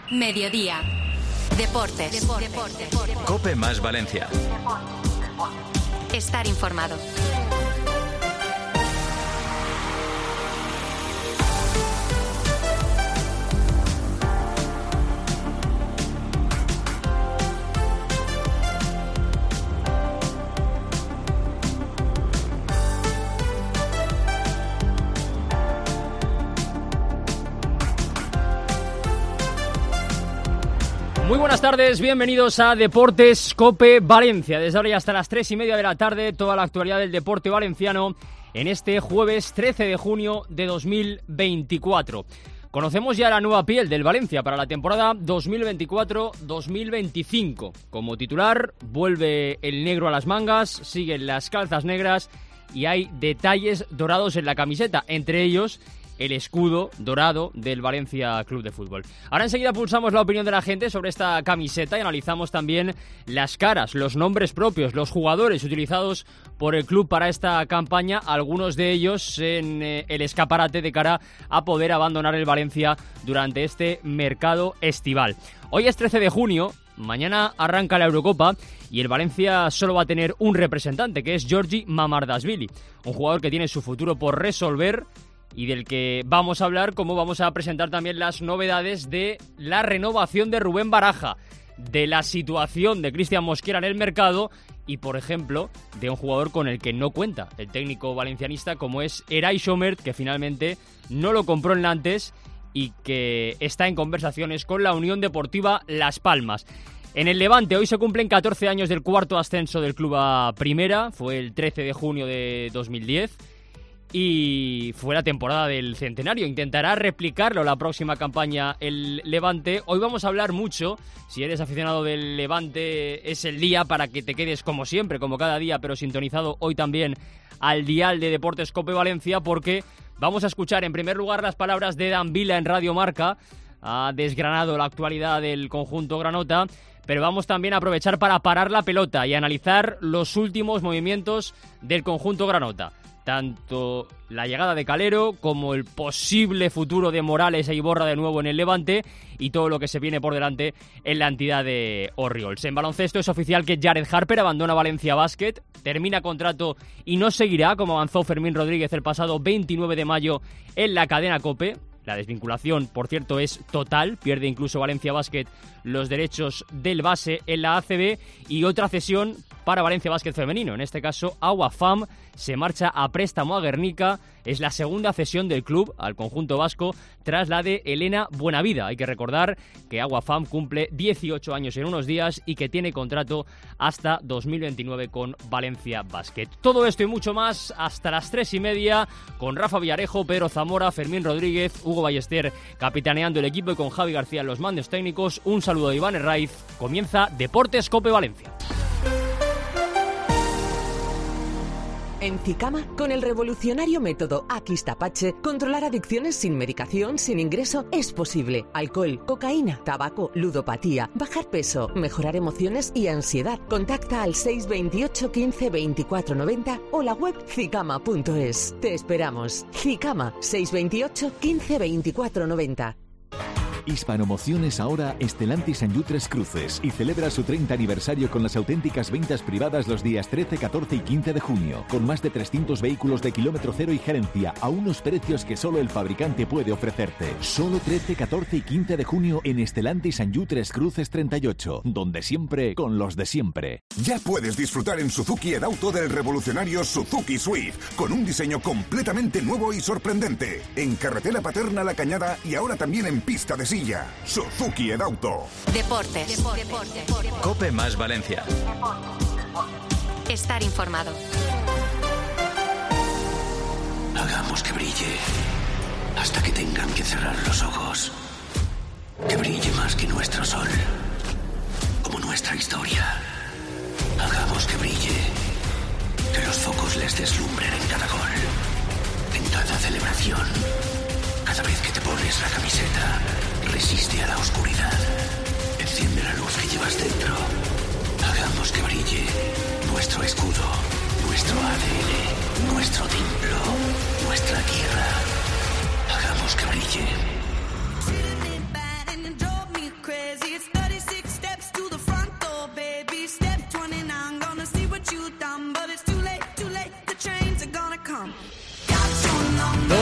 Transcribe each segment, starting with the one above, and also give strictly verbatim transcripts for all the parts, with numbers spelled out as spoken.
Mediodía. Deportes. Deportes. Deportes. COPE más Valencia. Estar informado. Muy buenas tardes, bienvenidos a Deportes COPE Valencia. Desde ahora y hasta las tres y media de la tarde, toda la actualidad del deporte valenciano en este jueves trece de junio de dos mil veinticuatro. Conocemos ya la nueva piel del Valencia para la temporada dos mil veinticuatro dos mil veinticinco. Como titular, vuelve el negro a las mangas, siguen las calzas negras y hay detalles dorados en la camiseta, entre ellos el escudo dorado del Valencia Club de Fútbol. Ahora enseguida pulsamos la opinión de la gente sobre esta camiseta y analizamos también las caras, los nombres propios, los jugadores utilizados por el club para esta campaña, algunos de ellos en eh, el escaparate de cara a poder abandonar el Valencia durante este mercado estival. Hoy es trece de junio, mañana arranca la Eurocopa y el Valencia solo va a tener un representante, que es Giorgi Mamardashvili, un jugador que tiene su futuro por resolver y del que vamos a hablar, como vamos a presentar también las novedades de la renovación de Rubén Baraja, de la situación de Cristian Mosquera en el mercado y, por ejemplo, de un jugador con el que no cuenta el técnico valencianista, como es Eray Somert, que finalmente no lo compró en Nantes y que está en conversaciones con la Unión Deportiva Las Palmas. En el Levante, hoy se cumplen catorce años del cuarto ascenso del club a Primera, fue el trece de junio de dos mil diez. Y fue la temporada del centenario. Intentará replicarlo la próxima campaña el Levante. Hoy vamos a hablar mucho. Si eres aficionado del Levante, es el día para que te quedes como siempre, como cada día, pero sintonizado hoy también al dial de Deportes COPE Valencia, porque vamos a escuchar en primer lugar las palabras de Dan Vila en Radio Marca. Ha desgranado la actualidad del conjunto granota, pero vamos también a aprovechar para parar la pelota y analizar los últimos movimientos del conjunto granota. Tanto la llegada de Calero como el posible futuro de Morales e Iborra de nuevo en el Levante y todo lo que se viene por delante en la entidad de Orriols. En baloncesto es oficial que Jared Harper abandona Valencia Basket, termina contrato y no seguirá, como avanzó Fermín Rodríguez el pasado veintinueve de mayo en la cadena COPE. La desvinculación, por cierto, es total, pierde incluso Valencia Basket los derechos del base en la A C B y otra cesión para Valencia Basket femenino. En este caso, Agua Fam se marcha a préstamo a Guernica. Es la segunda cesión del club al conjunto vasco tras la de Elena Buenavida. Hay que recordar que Agua Fam cumple dieciocho años en unos días y que tiene contrato hasta dos mil veintinueve con Valencia Basket. Todo esto y mucho más hasta las tres y media con Rafa Villarejo, Pedro Zamora, Fermín Rodríguez, Hugo Ballester capitaneando el equipo y con Javi García en los mandos técnicos. Un saludo de Iván Herraiz. Comienza Deportes COPE Valencia. En Zicama, con el revolucionario método Aquistapache, controlar adicciones sin medicación, sin ingreso, es posible. Alcohol, cocaína, tabaco, ludopatía, bajar peso, mejorar emociones y ansiedad. Contacta al seis veintiocho quince veinticuatro noventa o la web zicama punto es. Te esperamos. Zicama, seis veintiocho quince veinticuatro noventa. Hispanomociones ahora Estelantis en Tres Cruces y celebra su treinta aniversario con las auténticas ventas privadas los días trece, catorce y quince de junio, con más de trescientos vehículos de kilómetro cero y gerencia a unos precios que solo el fabricante puede ofrecerte. Solo trece, catorce y quince de junio en Estelantis en Tres Cruces treinta y ocho, donde siempre con los de siempre. Ya puedes disfrutar en Suzuki Edauto del revolucionario Suzuki Swift, con un diseño completamente nuevo y sorprendente, en carretera Paterna La Cañada y ahora también en pista de silla. Suzuki Edauto. Deportes. Deportes. Deportes. COPE más Valencia. Estar informado. Hagamos que brille hasta que tengan que cerrar los ojos. Que brille más que nuestro sol, como nuestra historia. Hagamos que brille, que los focos les deslumbren en cada gol, en cada celebración. Cada vez que te pones la camiseta, resiste a la oscuridad. Enciende la luz que llevas dentro. Hagamos que brille nuestro escudo, nuestro A D N, nuestro templo, nuestra tierra. Hagamos que brille.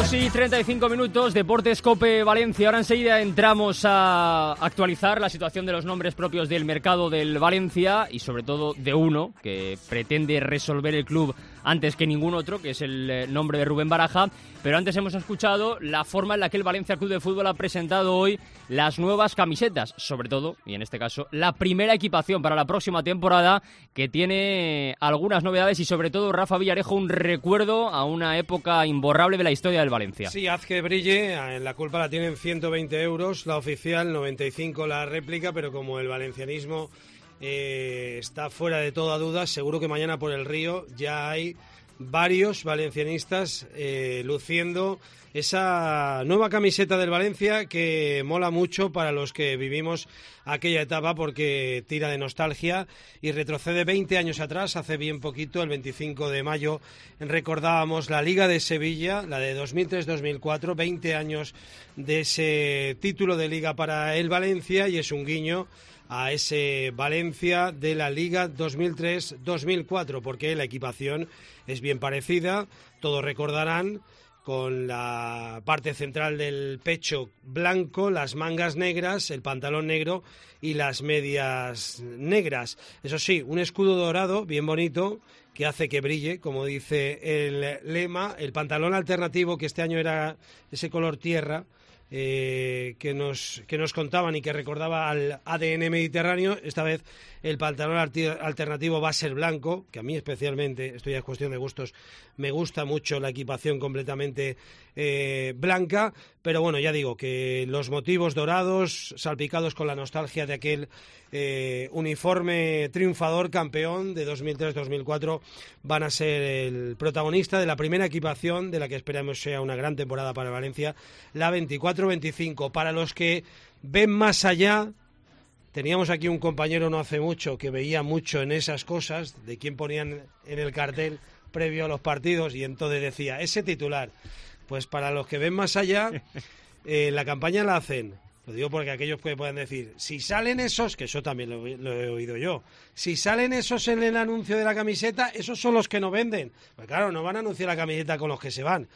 dos y treinta y cinco minutos, Deportes Cope Valencia. Ahora enseguida entramos a actualizar la situación de los nombres propios del mercado del Valencia y sobre todo de uno que pretende resolver el club antes que ningún otro, que es el nombre de Rubén Baraja. Pero antes hemos escuchado la forma en la que el Valencia Club de Fútbol ha presentado hoy las nuevas camisetas, sobre todo, y en este caso, la primera equipación para la próxima temporada, que tiene algunas novedades y sobre todo, Rafa Villarejo, un recuerdo a una época imborrable de la historia del Valencia. Sí, haz que brille, la culpa la tienen ciento veinte euros, la oficial, noventa y cinco la réplica, pero como el valencianismo eh, está fuera de toda duda, seguro que mañana por el Río ya hay varios valencianistas eh, luciendo esa nueva camiseta del Valencia que mola mucho para los que vivimos aquella etapa porque tira de nostalgia y retrocede veinte años atrás. Hace bien poquito, el veinticinco de mayo, recordábamos la Liga de Sevilla, la de dos mil tres dos mil cuatro, veinte años de ese título de Liga para el Valencia, y es un guiño a ese Valencia de la Liga dos mil tres dos mil cuatro, porque la equipación es bien parecida, todos recordarán, con la parte central del pecho blanco, las mangas negras, el pantalón negro y las medias negras. Eso sí, un escudo dorado bien bonito que hace que brille, como dice el lema, el pantalón alternativo que este año era ese color tierra, Eh, que nos que nos contaban y que recordaba al A D N mediterráneo. Esta vez el pantalón alternativo va a ser blanco, que a mí especialmente, esto ya es cuestión de gustos, me gusta mucho la equipación completamente eh, blanca, pero bueno, ya digo que los motivos dorados, salpicados con la nostalgia de aquel eh, uniforme triunfador campeón de dos mil tres dos mil cuatro, van a ser el protagonista de la primera equipación de la que esperamos sea una gran temporada para Valencia, la veinticuatro veinticinco. Para los que ven más allá, teníamos aquí un compañero no hace mucho que veía mucho en esas cosas, de quién ponían en el cartel previo a los partidos, y entonces decía, ese titular. Pues para los que ven más allá, eh, la campaña la hacen, lo digo porque aquellos que pueden decir, si salen esos, que eso también lo, lo he oído yo, si salen esos en el anuncio de la camiseta, esos son los que no venden. Pues claro, no van a anunciar la camiseta con los que se van.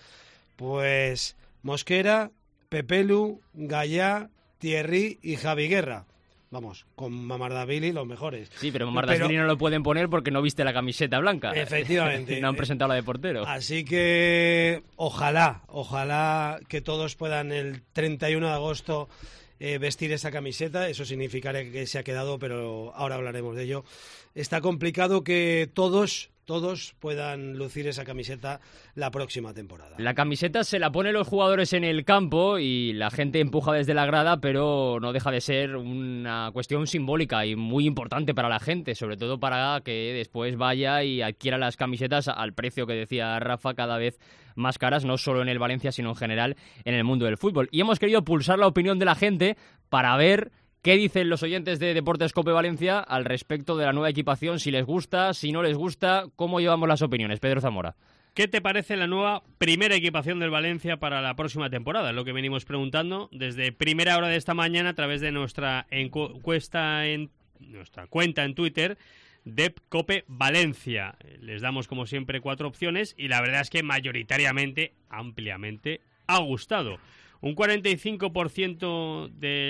Pues Mosquera, Pepelu, Gallá, Thierry y Javi Guerra. Vamos, con Mamardashvili los mejores. Sí, pero Mamardashvili pero... no lo pueden poner porque no viste la camiseta blanca. Efectivamente. No han presentado la de portero. Así que ojalá, ojalá que todos puedan el treinta y uno de agosto eh, vestir esa camiseta. Eso significaría que se ha quedado, pero ahora hablaremos de ello. Está complicado que todos... todos puedan lucir esa camiseta la próxima temporada. La camiseta se la ponen los jugadores en el campo y la gente empuja desde la grada, pero no deja de ser una cuestión simbólica y muy importante para la gente, sobre todo para que después vaya y adquiera las camisetas al precio que decía Rafa, cada vez más caras, no solo en el Valencia, sino en general en el mundo del fútbol. Y hemos querido pulsar la opinión de la gente para ver ¿qué dicen los oyentes de Deportes Cope Valencia al respecto de la nueva equipación? Si les gusta, si no les gusta, ¿cómo llevamos las opiniones? Pedro Zamora. ¿Qué te parece la nueva primera equipación del Valencia para la próxima temporada? Es lo que venimos preguntando desde primera hora de esta mañana a través de nuestra encuesta en nuestra cuenta en Twitter, Dep Cope Valencia. Les damos como siempre cuatro opciones y la verdad es que mayoritariamente, ampliamente, ha gustado. Un cuarenta y cinco por ciento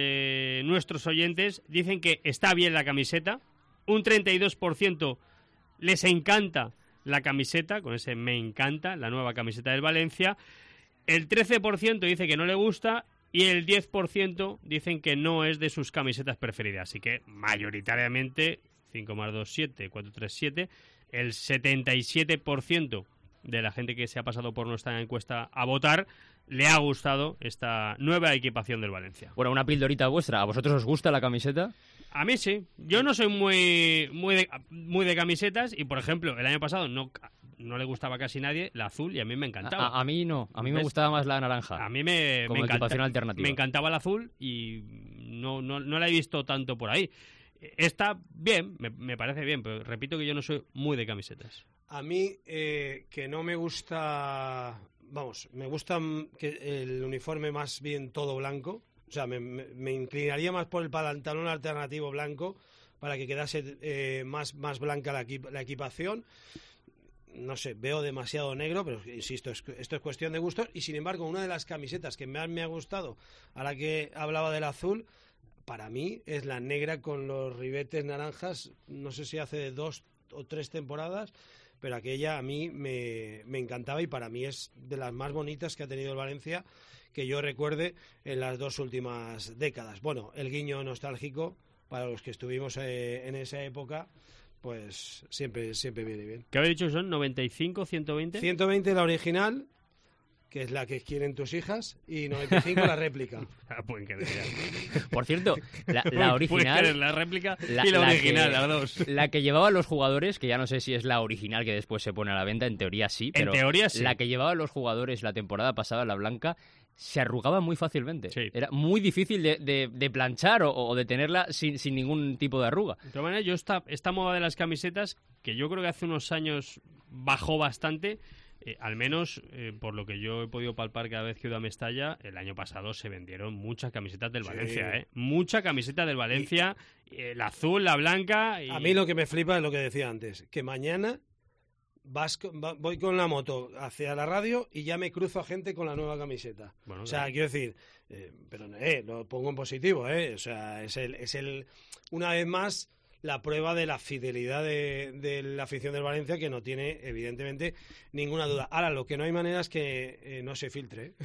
de nuestros oyentes dicen que está bien la camiseta. Un treinta y dos por ciento les encanta la camiseta, con ese me encanta, la nueva camiseta del Valencia. El trece por ciento dice que no le gusta y el diez por ciento dicen que no es de sus camisetas preferidas. Así que mayoritariamente, cinco más dos, siete, cuatro, tres, siete, el setenta y siete por ciento de la gente que se ha pasado por nuestra encuesta a votar le ha gustado esta nueva equipación del Valencia. Bueno, una pildorita vuestra. ¿A vosotros os gusta la camiseta? A mí sí. Yo no soy muy muy de, muy de camisetas y, por ejemplo, el año pasado no, no le gustaba a casi nadie la azul y a mí me encantaba. A, a mí no. A mí ¿ves? Me gustaba más la naranja. A mí me, como me, equipación encanta, alternativa. Me encantaba el azul y no, no, no la he visto tanto por ahí. Está bien, me, me parece bien, pero repito que yo no soy muy de camisetas. A mí, eh, que no me gusta... Vamos, me gusta que el uniforme más bien todo blanco. O sea, me, me, me inclinaría más por el pantalón alternativo blanco para que quedase eh, más, más blanca la, equip- la equipación. no sé, veo demasiado negro, pero insisto, es, esto es cuestión de gustos. Y sin embargo, una de las camisetas que más me ha gustado, ahora que hablaba del azul, para mí es la negra con los ribetes naranjas. No sé si hace dos o tres temporadas, pero aquella a mí me, me encantaba y para mí es de las más bonitas que ha tenido el Valencia, que yo recuerde en las dos últimas décadas. Bueno, el guiño nostálgico para los que estuvimos eh, en esa época, pues siempre siempre viene bien. ¿Qué habéis dicho? ¿Son noventa y cinco, ciento veinte? ciento veinte la original, que es la que quieren tus hijas, y noventa y cinco la réplica. Ah, pueden querer. Por cierto, la, la original... Pueden la réplica la, y la, la original, que, las dos. La que llevaban los jugadores, que ya no sé si es la original que después se pone a la venta, en teoría sí, pero en teoría sí. La que llevaban los jugadores la temporada pasada, la blanca, se arrugaba muy fácilmente. Sí. Era muy difícil de, de, de planchar o, o de tenerla sin, sin ningún tipo de arruga. De todas maneras, yo esta, esta moda de las camisetas, que yo creo que hace unos años bajó bastante, eh, al menos eh, por lo que yo he podido palpar cada vez que he ido a Mestalla, el año pasado se vendieron muchas camisetas del Sí. Valencia, ¿eh? Mucha camiseta del Valencia, y, eh, la azul, la blanca... Y... A mí lo que me flipa es lo que decía antes, que mañana... Vas con, va, voy con la moto hacia la radio y ya me cruzo a gente con la nueva camiseta. Bueno, o sea, claro. quiero decir, eh, pero eh, lo pongo en positivo, eh. O sea, es el, es el, una vez más, la prueba de la fidelidad de, de la afición del Valencia, que no tiene, evidentemente, ninguna duda. Ahora, lo que no hay manera es que eh, no se filtre. ¿eh?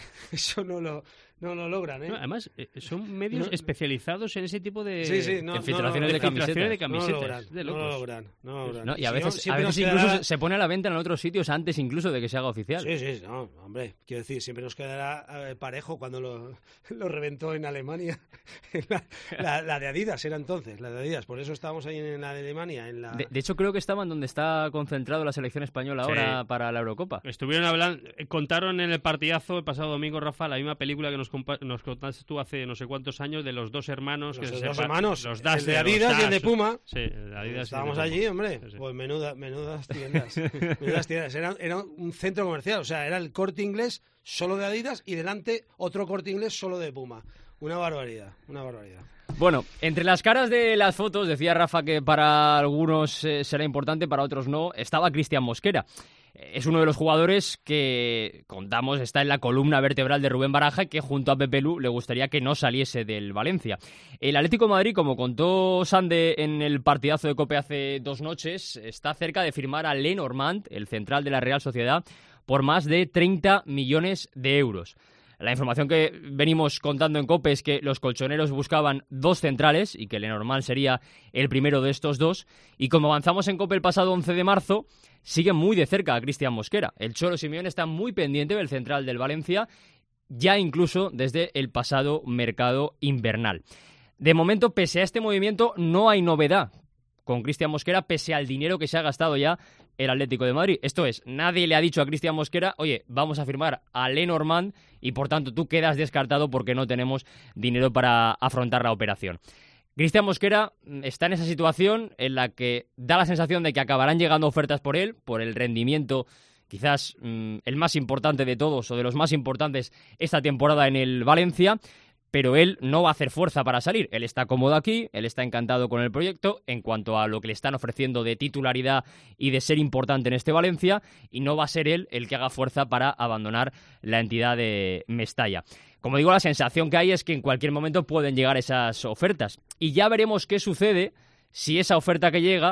Eso no lo, no lo logran, ¿eh? No, además, eh, son medios No. especializados en ese tipo de, Sí, sí, no, de filtraciones no, de no, camisetas. de camisetas. No lo logran, de no locos. lo logran, no lo logran. ¿No? Y a Si veces, no, a siempre veces nos incluso quedará- se pone a la venta en otros sitios antes incluso de que se haga oficial. Sí, sí, no, hombre, quiero decir, siempre nos quedará eh, parejo cuando lo, lo reventó en Alemania. la, la, la de Adidas era entonces, la de Adidas, por eso estábamos ahí en la de Alemania. En la... De, de hecho, creo que estaban donde está concentrado la selección española ahora Sí. para la Eurocopa. Estuvieron hablando, eh, contaron en el partidazo el pasado domingo, Rafa, la misma película que nos, compa- nos contaste tú hace no sé cuántos años de los dos hermanos. Los que se dos separ- hermanos, los el Das de los Adidas y el Das. de Puma. Sí, el de Adidas y el de Estábamos Puma. allí, hombre, Sí, sí. pues menuda, menudas tiendas. menudas tiendas. Era, era un centro comercial, o sea, era el Corte Inglés solo de Adidas y delante otro Corte Inglés solo de Puma. Una barbaridad, una barbaridad. Bueno, entre las caras de las fotos, decía Rafa que para algunos eh, será importante, para otros no, estaba Cristian Mosquera. Es uno de los jugadores que, contamos, está en la columna vertebral de Rubén Baraja y que junto a Pepe Lu le gustaría que no saliese del Valencia. El Atlético de Madrid, como contó Sande en el partidazo de COPE hace dos noches, está cerca de firmar a Lenormand, el central de la Real Sociedad, por más de treinta millones de euros. La información que venimos contando en COPE es que los colchoneros buscaban dos centrales y que Lenormand sería el primero de estos dos. Y como avanzamos en COPE el pasado once de marzo, sigue muy de cerca a Cristian Mosquera. El Cholo Simeone está muy pendiente del central del Valencia, ya incluso desde el pasado mercado invernal. De momento, pese a este movimiento, no hay novedad con Cristian Mosquera, pese al dinero que se ha gastado ya el Atlético de Madrid. Esto es, nadie le ha dicho a Cristian Mosquera, oye, vamos a firmar a Lenormand y por tanto tú quedas descartado porque no tenemos dinero para afrontar la operación. Cristian Mosquera está en esa situación en la que da la sensación de que acabarán llegando ofertas por él, por el rendimiento quizás mmm, el más importante de todos o de los más importantes esta temporada en el Valencia, pero él no va a hacer fuerza para salir. Él está cómodo aquí, él está encantado con el proyecto en cuanto a lo que le están ofreciendo de titularidad y de ser importante en este Valencia, y no va a ser él el que haga fuerza para abandonar la entidad de Mestalla. Como digo, la sensación que hay es que en cualquier momento pueden llegar esas ofertas, y ya veremos qué sucede si esa oferta que llega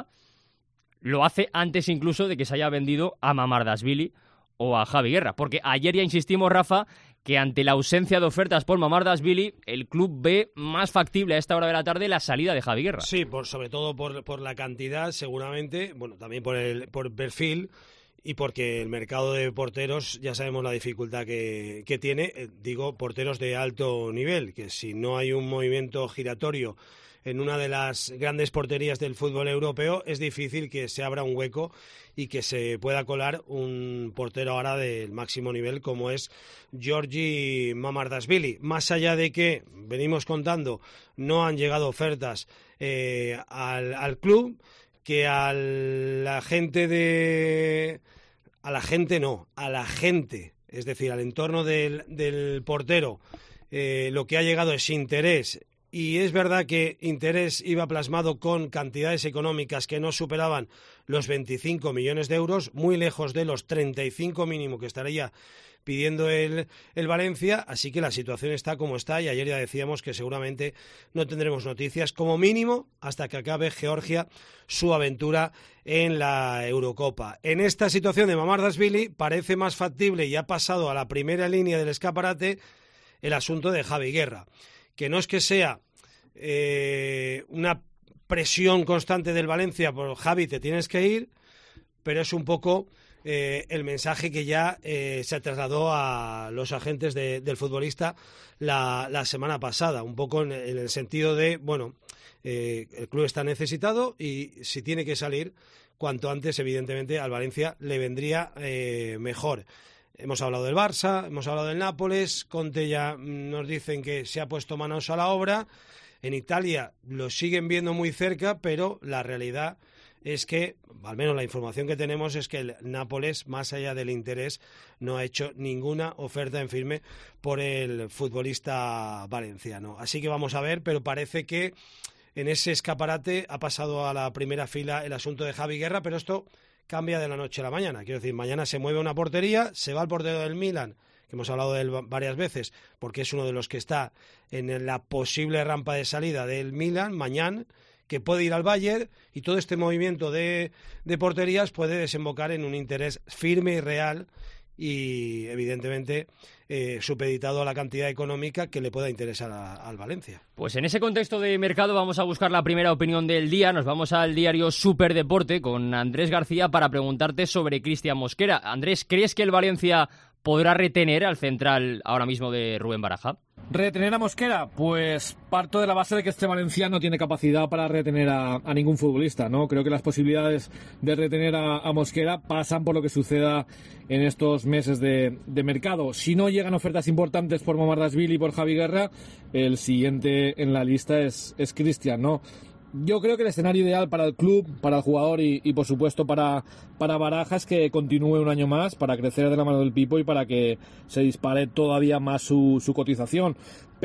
lo hace antes incluso de que se haya vendido a Mamardashvili o a Javi Guerra, porque ayer ya insistimos, Rafa, que ante la ausencia de ofertas por Mamardashvili, el club ve más factible a esta hora de la tarde la salida de Javi Guerra. Sí, por, sobre todo por, por la cantidad, seguramente, bueno, también por el por perfil y porque el mercado de porteros, ya sabemos la dificultad que, que tiene, eh, digo, porteros de alto nivel, que si no hay un movimiento giratorio en una de las grandes porterías del fútbol europeo, es difícil que se abra un hueco y que se pueda colar un portero ahora del máximo nivel como es Giorgi Mamardashvili. Más allá de que, venimos contando, no han llegado ofertas eh, al, al club, que a la gente de... a la gente no, a la gente, es decir, al entorno del, del portero, eh, lo que ha llegado es interés y es verdad que Interés iba plasmado con cantidades económicas que no superaban los veinticinco millones de euros, muy lejos de los treinta y cinco mínimo que estaría pidiendo el, el Valencia, así que la situación está como está y ayer ya decíamos que seguramente no tendremos noticias como mínimo hasta que acabe Georgia su aventura en la Eurocopa. En esta situación de Mamardashvili parece más factible y ha pasado a la primera línea del escaparate el asunto de Javi Guerra, que no es que sea eh, una presión constante del Valencia por Javi te tienes que ir, pero es un poco Eh, el mensaje que ya eh, se trasladó a los agentes de, del futbolista la, la semana pasada, un poco en, en el sentido de, bueno, eh, el club está necesitado y si tiene que salir cuanto antes, evidentemente, al Valencia le vendría eh, mejor. Hemos hablado del Barça, hemos hablado del Nápoles, Conte ya nos dicen que se ha puesto manos a la obra, en Italia lo siguen viendo muy cerca, pero la realidad es que, al menos la información que tenemos es que el Nápoles, más allá del Interés, no ha hecho ninguna oferta en firme por el futbolista valenciano. Así que vamos a ver, pero parece que en ese escaparate ha pasado a la primera fila el asunto de Javi Guerra, pero esto cambia de la noche a la mañana. Quiero decir, mañana se mueve una portería, se va al portero del Milan, que hemos hablado de él varias veces, porque es uno de los que está en la posible rampa de salida del Milan, mañana, que puede ir al Bayern, y todo este movimiento de, de porterías puede desembocar en un interés firme y real y evidentemente eh, supeditado a la cantidad económica que le pueda interesar a, al Valencia. Pues en ese contexto de mercado vamos a buscar la primera opinión del día. Nos vamos al diario Superdeporte con Andrés García para preguntarte sobre Cristian Mosquera. Andrés, ¿crees que el Valencia podrá retener al central ahora mismo de Rubén Baraja? ¿Retener a Mosquera? Pues parto de la base de que este Valencia no tiene capacidad para retener a, a ningún futbolista, ¿no? Creo que las posibilidades de retener a, a Mosquera pasan por lo que suceda en estos meses de, de mercado. Si no llegan ofertas importantes por Mamardashvili y por Javi Guerra, el siguiente en la lista es, es Cristian, ¿no? Yo creo que el escenario ideal para el club, para el jugador y, y por supuesto para, para Baraja es que continúe un año más para crecer de la mano del Pipo y para que se dispare todavía más su, su cotización.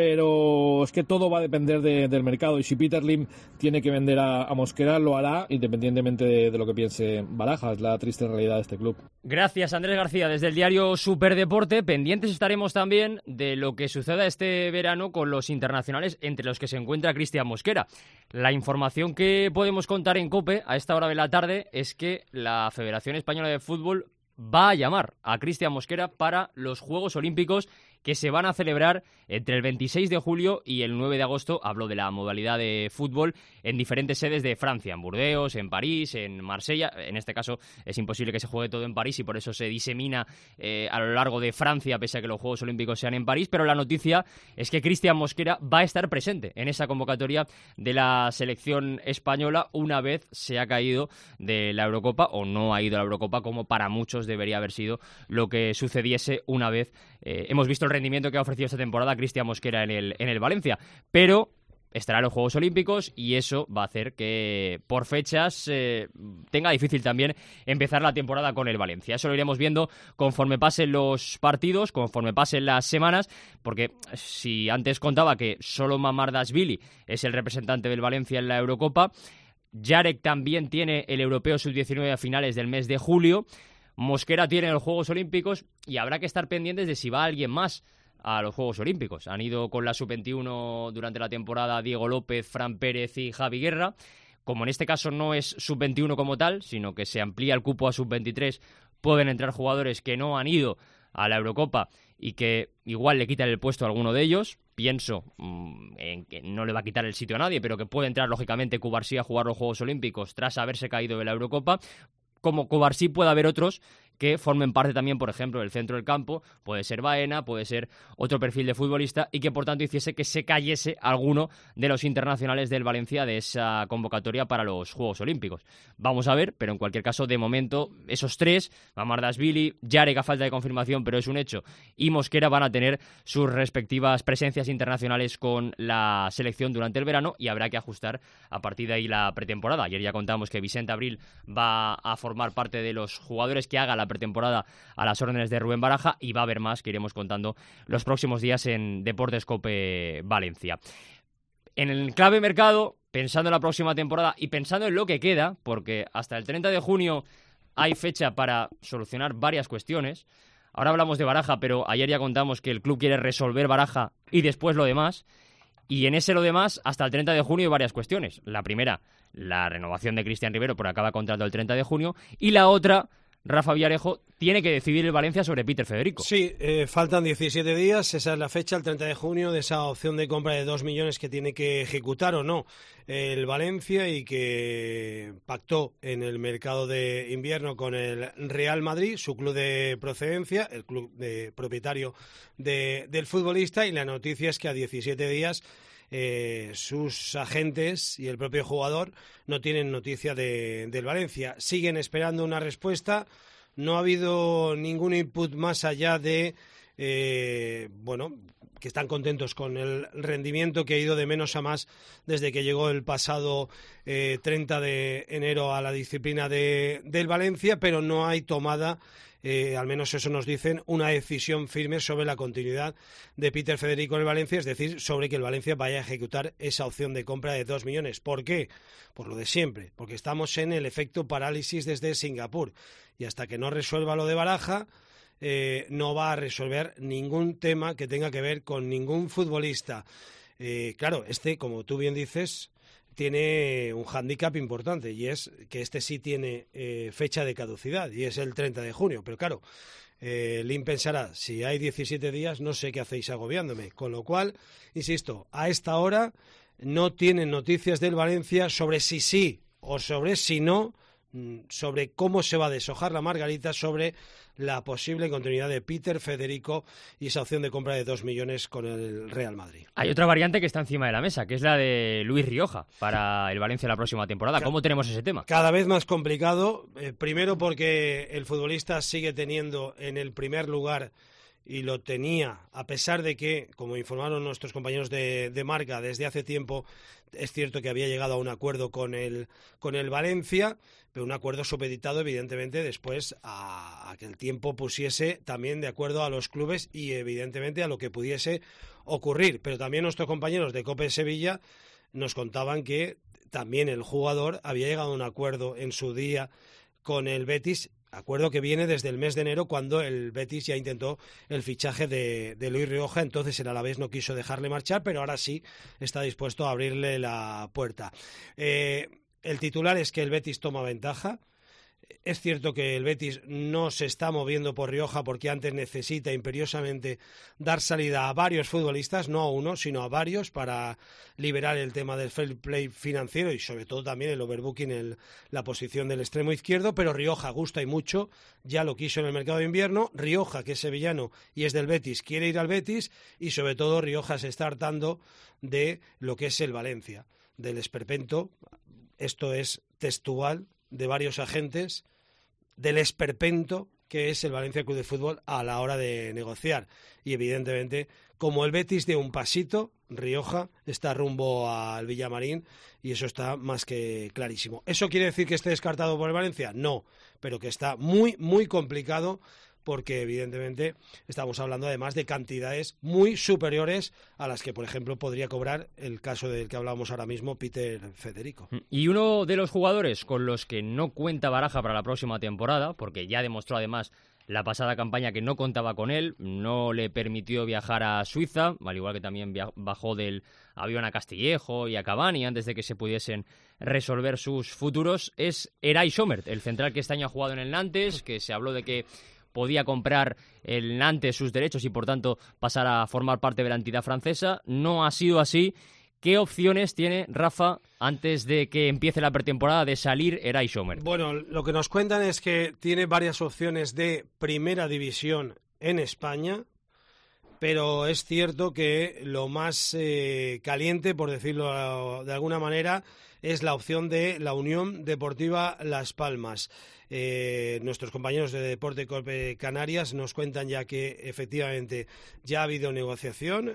Pero es que todo va a depender de, del mercado y si Peter Lim tiene que vender a, a Mosquera lo hará independientemente de, de lo que piense Baraja. Es la triste realidad de este club. Gracias, Andrés García, desde el diario Superdeporte. Pendientes estaremos también de lo que suceda este verano con los internacionales, entre los que se encuentra Cristian Mosquera. La información que podemos contar en COPE a esta hora de la tarde es que la Federación Española de Fútbol va a llamar a Cristian Mosquera para los Juegos Olímpicos que se van a celebrar entre el veintiséis de julio y el nueve de agosto. Hablo de la modalidad de fútbol en diferentes sedes de Francia, en Burdeos, en París, en Marsella. En este caso es imposible que se juegue todo en París y por eso se disemina eh, a lo largo de Francia, pese a que los Juegos Olímpicos sean en París. Pero la noticia es que Cristian Mosquera va a estar presente en esa convocatoria de la selección española una vez se ha caído de la Eurocopa, o no ha ido a la Eurocopa, como para muchos debería haber sido lo que sucediese una vez eh, hemos visto el rendimiento que ha ofrecido esta temporada Cristian Mosquera en el, en el Valencia, pero estará en los Juegos Olímpicos y eso va a hacer que por fechas eh, tenga difícil también empezar la temporada con el Valencia. Eso lo iremos viendo conforme pasen los partidos, conforme pasen las semanas, porque si antes contaba que solo Mamardashvili es el representante del Valencia en la Eurocopa, Jarek también tiene el Europeo sub diecinueve a finales del mes de julio, Mosquera tiene los Juegos Olímpicos y habrá que estar pendientes de si va alguien más a los Juegos Olímpicos. Han ido con la sub veintiuno durante la temporada Diego López, Fran Pérez y Javi Guerra. Como en este caso no es sub veintiuno como tal, sino que se amplía el cupo a sub veintitrés, pueden entrar jugadores que no han ido a la Eurocopa y que igual le quitan el puesto a alguno de ellos. Pienso mmm, en que no le va a quitar el sitio a nadie, pero que puede entrar lógicamente Cubarsí a jugar los Juegos Olímpicos tras haberse caído de la Eurocopa. Como Cubarsí puede haber otros que formen parte también, por ejemplo, del centro del campo, puede ser Baena, puede ser otro perfil de futbolista, y que por tanto hiciese que se cayese alguno de los internacionales del Valencia de esa convocatoria para los Juegos Olímpicos. Vamos a ver, pero en cualquier caso, de momento, esos tres, Mamardashvili, Jarek a falta de confirmación, pero es un hecho, y Mosquera van a tener sus respectivas presencias internacionales con la selección durante el verano, y habrá que ajustar a partir de ahí la pretemporada. Ayer ya contamos que Vicente Abril va a formar parte de los jugadores que haga la pretemporada a las órdenes de Rubén Baraja, y va a haber más que iremos contando los próximos días en Deportes COPE Valencia. En el clave mercado, pensando en la próxima temporada y pensando en lo que queda, porque hasta el treinta de junio hay fecha para solucionar varias cuestiones. Ahora hablamos de Baraja, pero ayer ya contamos que el club quiere resolver Baraja y después lo demás. Y en ese lo demás, hasta el treinta de junio hay varias cuestiones. La primera, la renovación de Cristian Rivero, porque acaba contrato el treinta de junio. Y la otra, Rafa Villarejo tiene que decidir el Valencia sobre Peter Federico. Sí, eh, faltan diecisiete días, esa es la fecha, el treinta de junio, de esa opción de compra de dos millones que tiene que ejecutar o no el Valencia y que pactó en el mercado de invierno con el Real Madrid, su club de procedencia, el club de propietario de, del futbolista, y la noticia es que a diecisiete días Eh, sus agentes y el propio jugador no tienen noticia de, del Valencia. Siguen esperando una respuesta. No ha habido ningún input más allá de, eh, bueno, que están contentos con el rendimiento que ha ido de menos a más desde que llegó el pasado eh, treinta de enero a la disciplina de, del Valencia, pero no hay tomada, Eh, al menos eso nos dicen, una decisión firme sobre la continuidad de Peter Federico en el Valencia, es decir, sobre que el Valencia vaya a ejecutar esa opción de compra de dos millones. ¿Por qué? Por lo de siempre, porque estamos en el efecto parálisis desde Singapur y hasta que no resuelva lo de Baraja, eh, no va a resolver ningún tema que tenga que ver con ningún futbolista. Eh, claro, este, como tú bien dices, tiene un hándicap importante y es que este sí tiene eh, fecha de caducidad y es el treinta de junio, pero claro, eh, Lim pensará, si hay diecisiete días no sé qué hacéis agobiándome, con lo cual, insisto, a esta hora no tienen noticias del Valencia sobre si sí o sobre si no, sobre cómo se va a deshojar la margarita sobre la posible continuidad de Peter Federico y esa opción de compra de dos millones con el Real Madrid. Hay otra variante que está encima de la mesa, que es la de Luis Rioja para el Valencia la próxima temporada. ¿Cómo tenemos ese tema? Cada vez más complicado, eh, primero porque el futbolista sigue teniendo en el primer lugar, y lo tenía, a pesar de que, como informaron nuestros compañeros de, de Marca, desde hace tiempo es cierto que había llegado a un acuerdo con el, con el Valencia, pero un acuerdo supeditado evidentemente después a, a que el tiempo pusiese también de acuerdo a los clubes y evidentemente a lo que pudiese ocurrir. Pero también nuestros compañeros de COPE Sevilla nos contaban que también el jugador había llegado a un acuerdo en su día con el Betis, acuerdo que viene desde el mes de enero, cuando el Betis ya intentó el fichaje de, de Luis Rioja. Entonces el Alavés no quiso dejarle marchar, pero ahora sí está dispuesto a abrirle la puerta. Eh, el titular es que el Betis toma ventaja. Es cierto que el Betis no se está moviendo por Rioja porque antes necesita imperiosamente dar salida a varios futbolistas, no a uno, sino a varios, para liberar el tema del fair play financiero y sobre todo también el overbooking, el, la posición del extremo izquierdo, pero Rioja gusta y mucho, ya lo quiso en el mercado de invierno. Rioja, que es sevillano y es del Betis, quiere ir al Betis, y sobre todo Rioja se está hartando de lo que es el Valencia, del esperpento, esto es textual, de varios agentes, del esperpento que es el Valencia Club de Fútbol a la hora de negociar. Y evidentemente, como el Betis de un pasito, Rioja está rumbo al Villamarín y eso está más que clarísimo. ¿Eso quiere decir que esté descartado por el Valencia? No, pero que está muy, muy complicado, porque evidentemente estamos hablando además de cantidades muy superiores a las que, por ejemplo, podría cobrar el caso del que hablábamos ahora mismo, Peter Federico. Y uno de los jugadores con los que no cuenta Baraja para la próxima temporada, porque ya demostró además la pasada campaña que no contaba con él, no le permitió viajar a Suiza, al igual que también bajó del avión a Castillejo y a Cavani antes de que se pudiesen resolver sus futuros, es Eray Sommer, el central que este año ha jugado en el Nantes, que se habló de que podía comprar el Nantes sus derechos y por tanto pasar a formar parte de la entidad francesa. No ha sido así. ¿Qué opciones tiene Rafa antes de que empiece la pretemporada de salir Eray Sommer? Bueno, lo que nos cuentan es que tiene varias opciones de primera división en España, pero es cierto que lo más eh, caliente, por decirlo de alguna manera, es la opción de la Unión Deportiva Las Palmas. Eh, nuestros compañeros de Deporte Cope Canarias nos cuentan ya que efectivamente ya ha habido negociación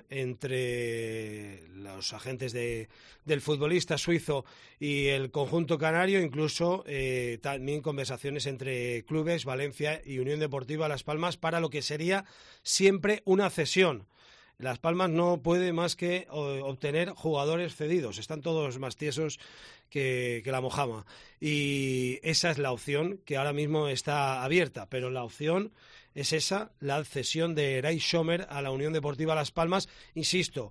entre los agentes de, del futbolista suizo y el conjunto canario, incluso eh, también conversaciones entre clubes, Valencia y Unión Deportiva Las Palmas, para lo que sería siempre una cesión. Las Palmas no puede más que obtener jugadores cedidos. Están todos más tiesos que, que la mojama. Y esa es la opción que ahora mismo está abierta. Pero la opción es esa, la cesión de Eray Sommer a la Unión Deportiva Las Palmas. Insisto,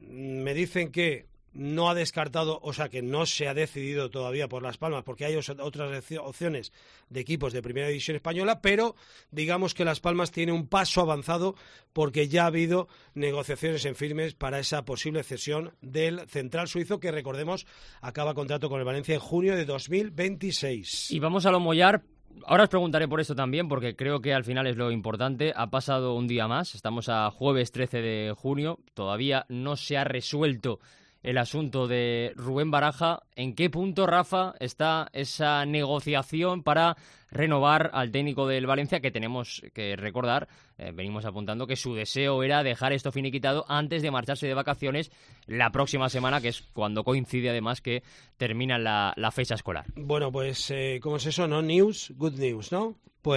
me dicen que no ha descartado, o sea que no se ha decidido todavía por Las Palmas, porque hay otras opciones de equipos de Primera División Española, pero digamos que Las Palmas tiene un paso avanzado porque ya ha habido negociaciones en firmes para esa posible cesión del central suizo, que recordemos acaba contrato con el Valencia en junio de dos mil veintiséis. Y vamos a lo mollar. Ahora os preguntaré por esto también, porque creo que al final es lo importante. Ha pasado un día más, estamos a jueves trece de junio, todavía no se ha resuelto el asunto de Rubén Baraja. ¿En qué punto, Rafa, está esa negociación para renovar al técnico del Valencia? Que tenemos que recordar, eh, venimos apuntando que su deseo era dejar esto finiquitado antes de marcharse de vacaciones la próxima semana, que es cuando coincide además que termina la, la fecha escolar. Bueno, pues, eh, ¿cómo es eso? ¿No? News, good news, ¿no?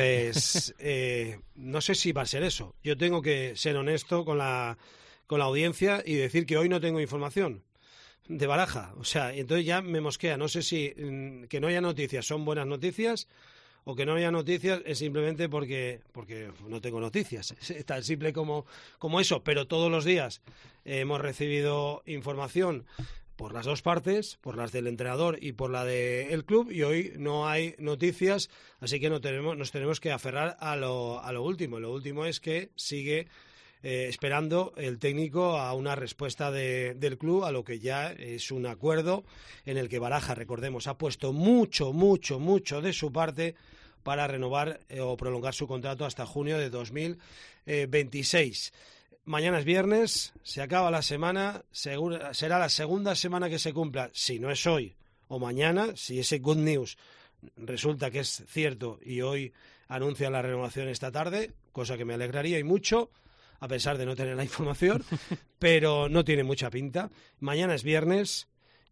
Pues eh, no sé si va a ser eso. Yo tengo que ser honesto con la, con la audiencia y decir que hoy no tengo información de Baraja, o sea, entonces ya me mosquea. No sé si mm, que no haya noticias son buenas noticias o que no haya noticias es simplemente porque porque no tengo noticias. Es tan simple como, como eso, pero todos los días eh, hemos recibido información por las dos partes, por las del entrenador y por la del club, y hoy no hay noticias, así que no tenemos, nos tenemos que aferrar a lo, a lo último. Lo último es que sigue Eh, esperando el técnico a una respuesta de, del club, a lo que ya es un acuerdo en el que Baraja, recordemos, ha puesto mucho, mucho, mucho de su parte para renovar eh, o prolongar su contrato hasta junio de dos mil veintiséis. Mañana es viernes, se acaba la semana, segura, será la segunda semana que se cumpla, si no es hoy o mañana, si ese good news resulta que es cierto y hoy anuncia la renovación esta tarde, cosa que me alegraría y mucho, a pesar de no tener la información, pero no tiene mucha pinta. Mañana es viernes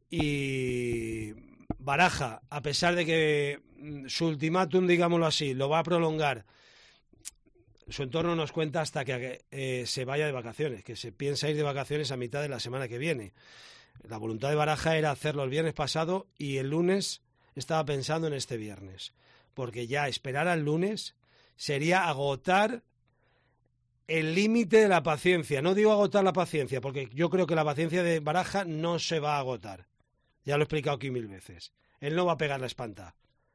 y Baraja, a pesar de que su ultimátum, digámoslo así, lo va a prolongar, su entorno nos cuenta hasta que eh, se vaya de vacaciones, que se piensa ir de vacaciones a mitad de la semana que viene. La voluntad de Baraja era hacerlo el viernes pasado y el lunes estaba pensando en este viernes, porque ya esperar al lunes sería agotar el límite de la paciencia. No digo agotar la paciencia, porque yo creo que la paciencia de Baraja no se va a agotar. Ya lo he explicado aquí mil veces. Él no va a pegar la espanta.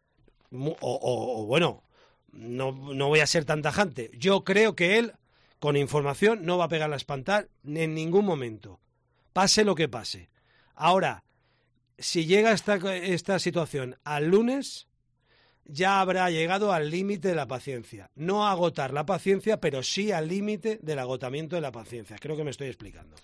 O, o, o bueno, no, no voy a ser tan tajante. Yo creo que él, con información, no va a pegar la espanta en ningún momento. Pase lo que pase. Ahora, si llega esta, esta situación al lunes, ya habrá llegado al límite de la paciencia. No a agotar la paciencia, pero sí al límite del agotamiento de la paciencia. Creo que me estoy explicando.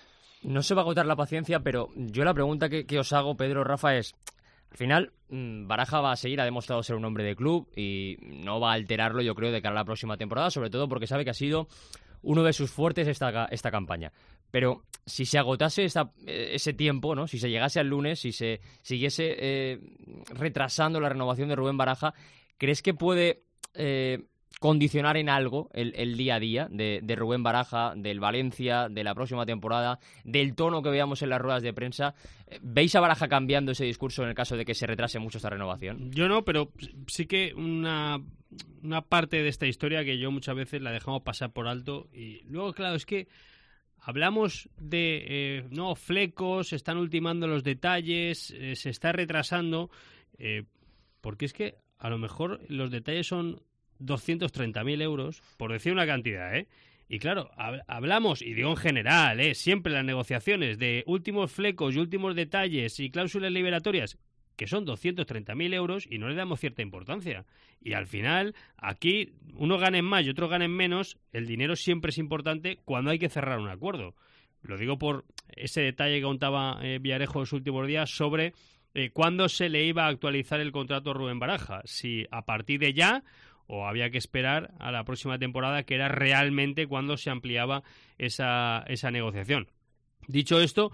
No se va a agotar la paciencia, pero yo la pregunta que, que os hago, Pedro, Rafa, es... Al final, Baraja va a seguir, ha demostrado ser un hombre de club y no va a alterarlo, yo creo, de cara a la próxima temporada, sobre todo porque sabe que ha sido uno de sus fuertes esta, esta campaña. Pero si se agotase esta, ese tiempo, ¿no? Si se llegase al lunes, si se siguiese eh, retrasando la renovación de Rubén Baraja, ¿crees que puede eh, condicionar en algo el, el día a día de, de Rubén Baraja, del Valencia, de la próxima temporada, del tono que veamos en las ruedas de prensa? ¿Veis a Baraja cambiando ese discurso en el caso de que se retrase mucho esta renovación? Yo no, pero sí que una, una parte de esta historia que yo muchas veces la dejamos pasar por alto y luego, claro, es que hablamos de eh, no flecos, se están ultimando los detalles, eh, se está retrasando, eh, porque es que a lo mejor los detalles son doscientos treinta mil euros, por decir una cantidad, ¿eh? Y claro, hab- hablamos, y digo en general, ¿eh? Siempre las negociaciones de últimos flecos y últimos detalles y cláusulas liberatorias, que son doscientos treinta mil euros y no le damos cierta importancia. Y al final, aquí, unos ganen más y otros ganen menos, el dinero siempre es importante cuando hay que cerrar un acuerdo. Lo digo por ese detalle que contaba eh, Villarejo en los últimos días sobre eh, cuándo se le iba a actualizar el contrato a Rubén Baraja. Si a partir de ya o había que esperar a la próxima temporada, que era realmente cuando se ampliaba esa, esa negociación. Dicho esto,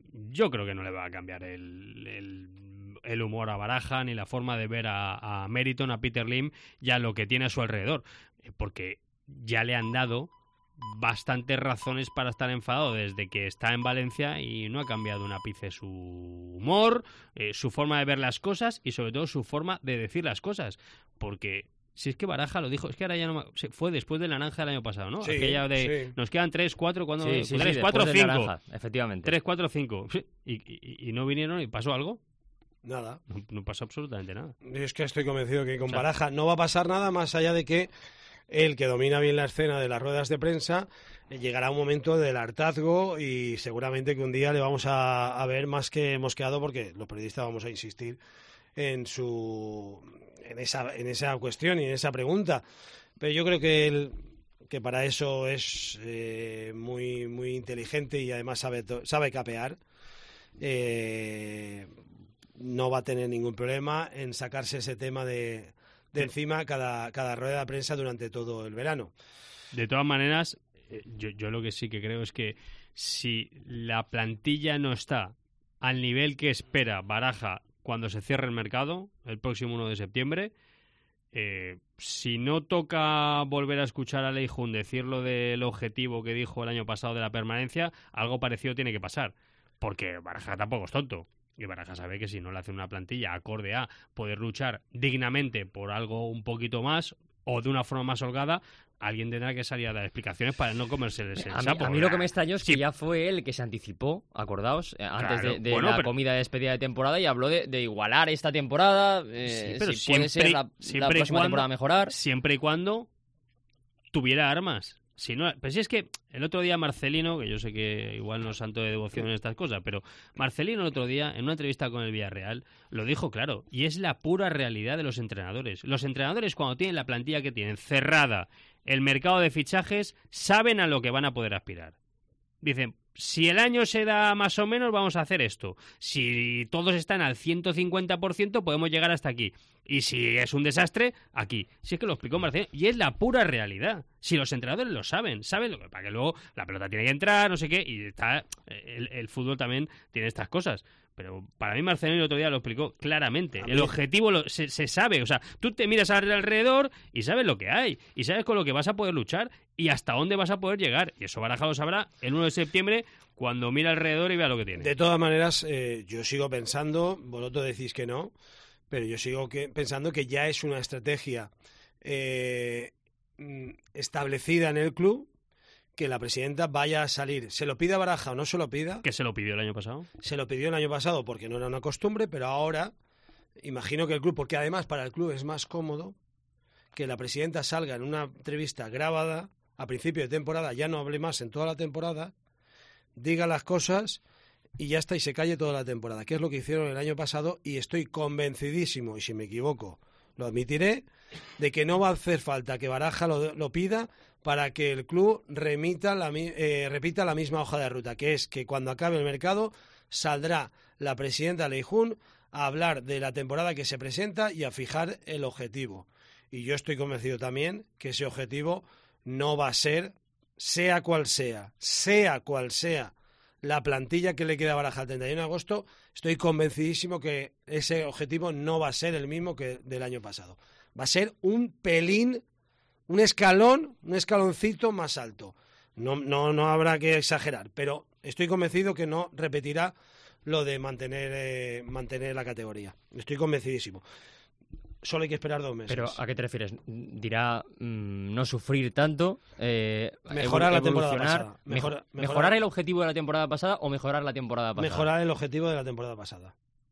yo creo que no le va a cambiar el, el, el humor a Baraja, ni la forma de ver a, a Meriton, a Peter Lim, y a lo que tiene a su alrededor, porque ya le han dado bastantes razones para estar enfadado desde que está en Valencia y no ha cambiado un ápice su humor, eh, su forma de ver las cosas y sobre todo su forma de decir las cosas. Porque si es que Baraja lo dijo, es que ahora ya no me, fue después del naranja del año pasado, ¿no? Sí, Aquella de sí. Nos quedan tres, cuatro, cuando Sí, sí, tres, sí, cuatro, después del cinco. naranja, efectivamente. Tres, cuatro, cinco. Sí, y, y, y no vinieron y pasó algo. Nada. No, no pasó absolutamente nada. Yo es que estoy convencido que con O sea, Baraja no va a pasar nada más allá de que él, que domina bien la escena de las ruedas de prensa, eh, llegará un momento del hartazgo y seguramente que un día le vamos a, a ver más que mosqueado porque los periodistas vamos a insistir en su en esa en esa cuestión y en esa pregunta. Pero yo creo que él, que para eso es eh, muy muy inteligente y además sabe to- sabe capear. Eh, no va a tener ningún problema en sacarse ese tema de, de encima cada, cada rueda de prensa durante todo el verano. De todas maneras, eh, yo, yo lo que sí que creo es que si la plantilla no está al nivel que espera Baraja cuando se cierre el mercado, el próximo uno de septiembre, eh, si no toca volver a escuchar a Leijun decir lo del objetivo que dijo el año pasado de la permanencia, algo parecido tiene que pasar. Porque Baraja tampoco es tonto. Y Baraja sabe que si no le hacen una plantilla acorde a poder luchar dignamente por algo un poquito más o de una forma más holgada, alguien tendrá que salir a dar explicaciones para no comerse el A mí, sapo. a mí lo que me extrañó es que Sí. ya fue él el que se anticipó, acordaos, eh, antes Claro, de, de bueno, la pero- comida de despedida de temporada y habló de, de igualar esta temporada, eh, Sí, pero si puede siempre- ser la, la siempre y próxima cuando- temporada mejorar. Siempre y cuando tuviera armas. Si no, pero si es que el otro día Marcelino, que yo sé que igual no es santo de devoción en estas cosas, pero Marcelino el otro día, en una entrevista con el Villarreal, lo dijo claro, y es la pura realidad de los entrenadores. Los entrenadores, cuando tienen la plantilla que tienen cerrada, el mercado de fichajes, saben a lo que van a poder aspirar. Dicen, si el año se da más o menos, vamos a hacer esto. Si todos están al ciento cincuenta por ciento, podemos llegar hasta aquí. Y si es un desastre, aquí. Si es que lo explicó Marcelo, y es la pura realidad. Si los entrenadores lo saben, saben lo que, para que luego la pelota tiene que entrar, no sé qué, y está el, el fútbol también tiene estas cosas. Pero para mí Marcelo el otro día lo explicó claramente. El objetivo lo, se, se sabe. O sea, tú te miras alrededor y sabes lo que hay. Y sabes con lo que vas a poder luchar y hasta dónde vas a poder llegar. Y eso Baraja lo sabrá el uno de septiembre cuando mira alrededor y vea lo que tiene. De todas maneras, eh, yo sigo pensando, vosotros decís que no, pero yo sigo que, pensando que ya es una estrategia eh, establecida en el club que la presidenta vaya a salir. Se lo pida Baraja o no se lo pida. ¿Que se lo pidió el año pasado? Se lo pidió el año pasado porque no era una costumbre, pero ahora imagino que el club, porque además para el club es más cómodo que la presidenta salga en una entrevista grabada a principio de temporada, ya no hable más en toda la temporada, diga las cosas y ya está, y se calle toda la temporada, que es lo que hicieron el año pasado, y estoy convencidísimo, y si me equivoco lo admitiré, de que no va a hacer falta que Baraja lo, lo pida para que el club remita la, eh, repita la misma hoja de ruta, que es que cuando acabe el mercado saldrá la presidenta Leijun a hablar de la temporada que se presenta y a fijar el objetivo. Y yo estoy convencido también que ese objetivo no va a ser, sea cual sea, sea cual sea la plantilla que le queda a Baraja el treinta y uno de agosto, estoy convencidísimo que ese objetivo no va a ser el mismo que del año pasado. Va a ser un pelín, un escalón, un escaloncito más alto. No, no, no habrá que exagerar, pero estoy convencido que no repetirá lo de mantener, eh, mantener la categoría. Estoy convencidísimo. Solo hay que esperar dos meses. Pero ¿a qué te refieres? Dirá mmm, no sufrir tanto, eh, mejorar la temporada evolucionar, pasada. Mejor, mejorar, mejorar, mejorar el objetivo de la temporada pasada o mejorar la temporada pasada. Mejorar el objetivo de la temporada pasada.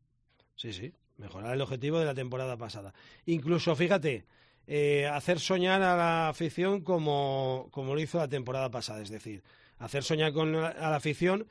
Sí, sí. Mejorar el objetivo de la temporada pasada. Incluso, fíjate, eh, hacer soñar a la afición como, como lo hizo la temporada pasada. Es decir, hacer soñar con la, a la afición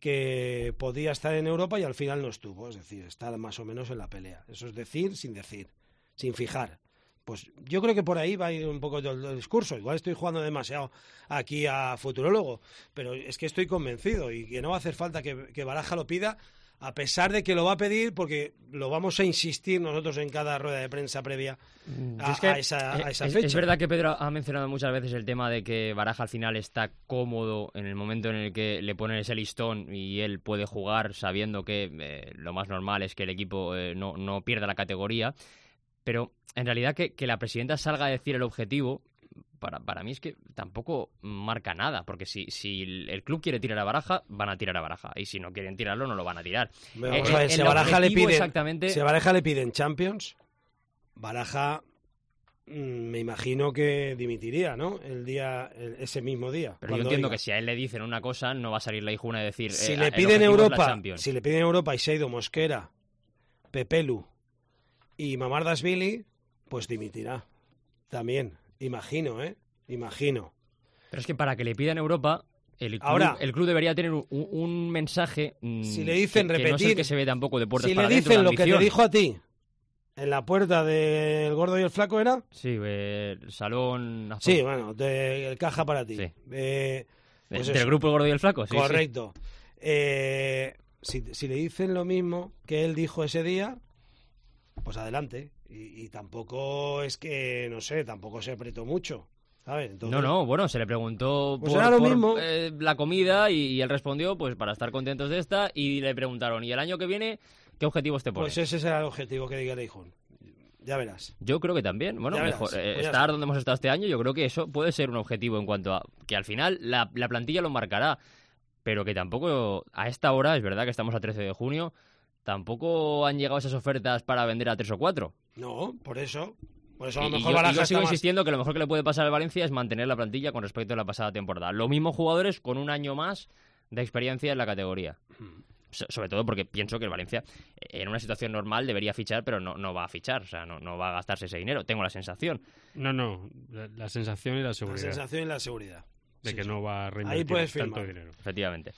que podía estar en Europa y al final no estuvo. Es decir, estar más o menos en la pelea. Eso es decir sin decir, sin fijar. Pues yo creo que por ahí va a ir un poco el, el discurso. Igual estoy jugando demasiado aquí a futurólogo, pero es que estoy convencido y que no va a hacer falta que, que Baraja lo pida, a pesar de que lo va a pedir, porque lo vamos a insistir nosotros en cada rueda de prensa previa a, es que a esa, a esa es, fecha. Es verdad que Pedro ha mencionado muchas veces el tema de que Baraja al final está cómodo en el momento en el que le ponen ese listón y él puede jugar sabiendo que eh, lo más normal es que el equipo eh, no, no pierda la categoría. Pero en realidad que, que la presidenta salga a decir el objetivo, para, para mí es que tampoco marca nada, porque si, si el club quiere tirar a Baraja, van a tirar a Baraja, y si no quieren tirarlo, no lo van a tirar. Vamos eh, a ver, si a Baraja le piden, exactamente... si a Baraja le piden Champions, Baraja me imagino que dimitiría, ¿no? El día, el, ese mismo día. Pero yo entiendo diga. que si a él le dicen una cosa, no va a salir la hijuna de decir. Si eh, le piden Europa, si le piden Europa y se ha ido Mosquera, Pepelu y Mamardashvili, pues dimitirá. También, imagino, ¿eh? Imagino. Pero es que para que le pidan Europa, el club, Ahora, el club debería tener un, un mensaje. Mmm, si le dicen que, repetir, que no es el que se ve tampoco de puertas si para le dicen adentro, lo que te dijo a ti. ¿En la puerta del Gordo y el Flaco era? Sí, eh, el salón... Azul. Sí, bueno, de, el caja para ti. Sí. Eh, pues ¿Del eso. grupo El Gordo y el Flaco? Sí, correcto. Sí. Eh, si, si le dicen lo mismo que él dijo ese día, pues adelante. Y, y tampoco es que, no sé, tampoco se apretó mucho. ¿Sabes? Entonces, no, no, bueno, se le preguntó pues por, era lo por mismo. Eh, la comida y, y él respondió pues para estar contentos de esta, y le preguntaron, ¿y el año que viene qué objetivos te pones? Pues ese será el objetivo que diga Leijón. Ya verás. Yo creo que también, bueno, ya mejor verás, eh, pues estar donde hemos estado este año, yo creo que eso puede ser un objetivo en cuanto a que al final la, la plantilla lo marcará, pero que tampoco a esta hora, es verdad que estamos a trece de junio, tampoco han llegado esas ofertas para vender a tres o cuatro. No, por eso... Por eso a lo y, mejor yo, Baraja y yo sigo más... insistiendo que lo mejor que le puede pasar al Valencia es mantener la plantilla con respecto a la pasada temporada. Los mismos jugadores con un año más de experiencia en la categoría. So, sobre todo porque pienso que el Valencia en una situación normal debería fichar, pero no, no va a fichar, o sea, no, no va a gastarse ese dinero. Tengo la sensación. No, no, la, la sensación y la seguridad. La sensación y la seguridad. De sí, que sí. no va a reinvertir tanto dinero. Efectivamente.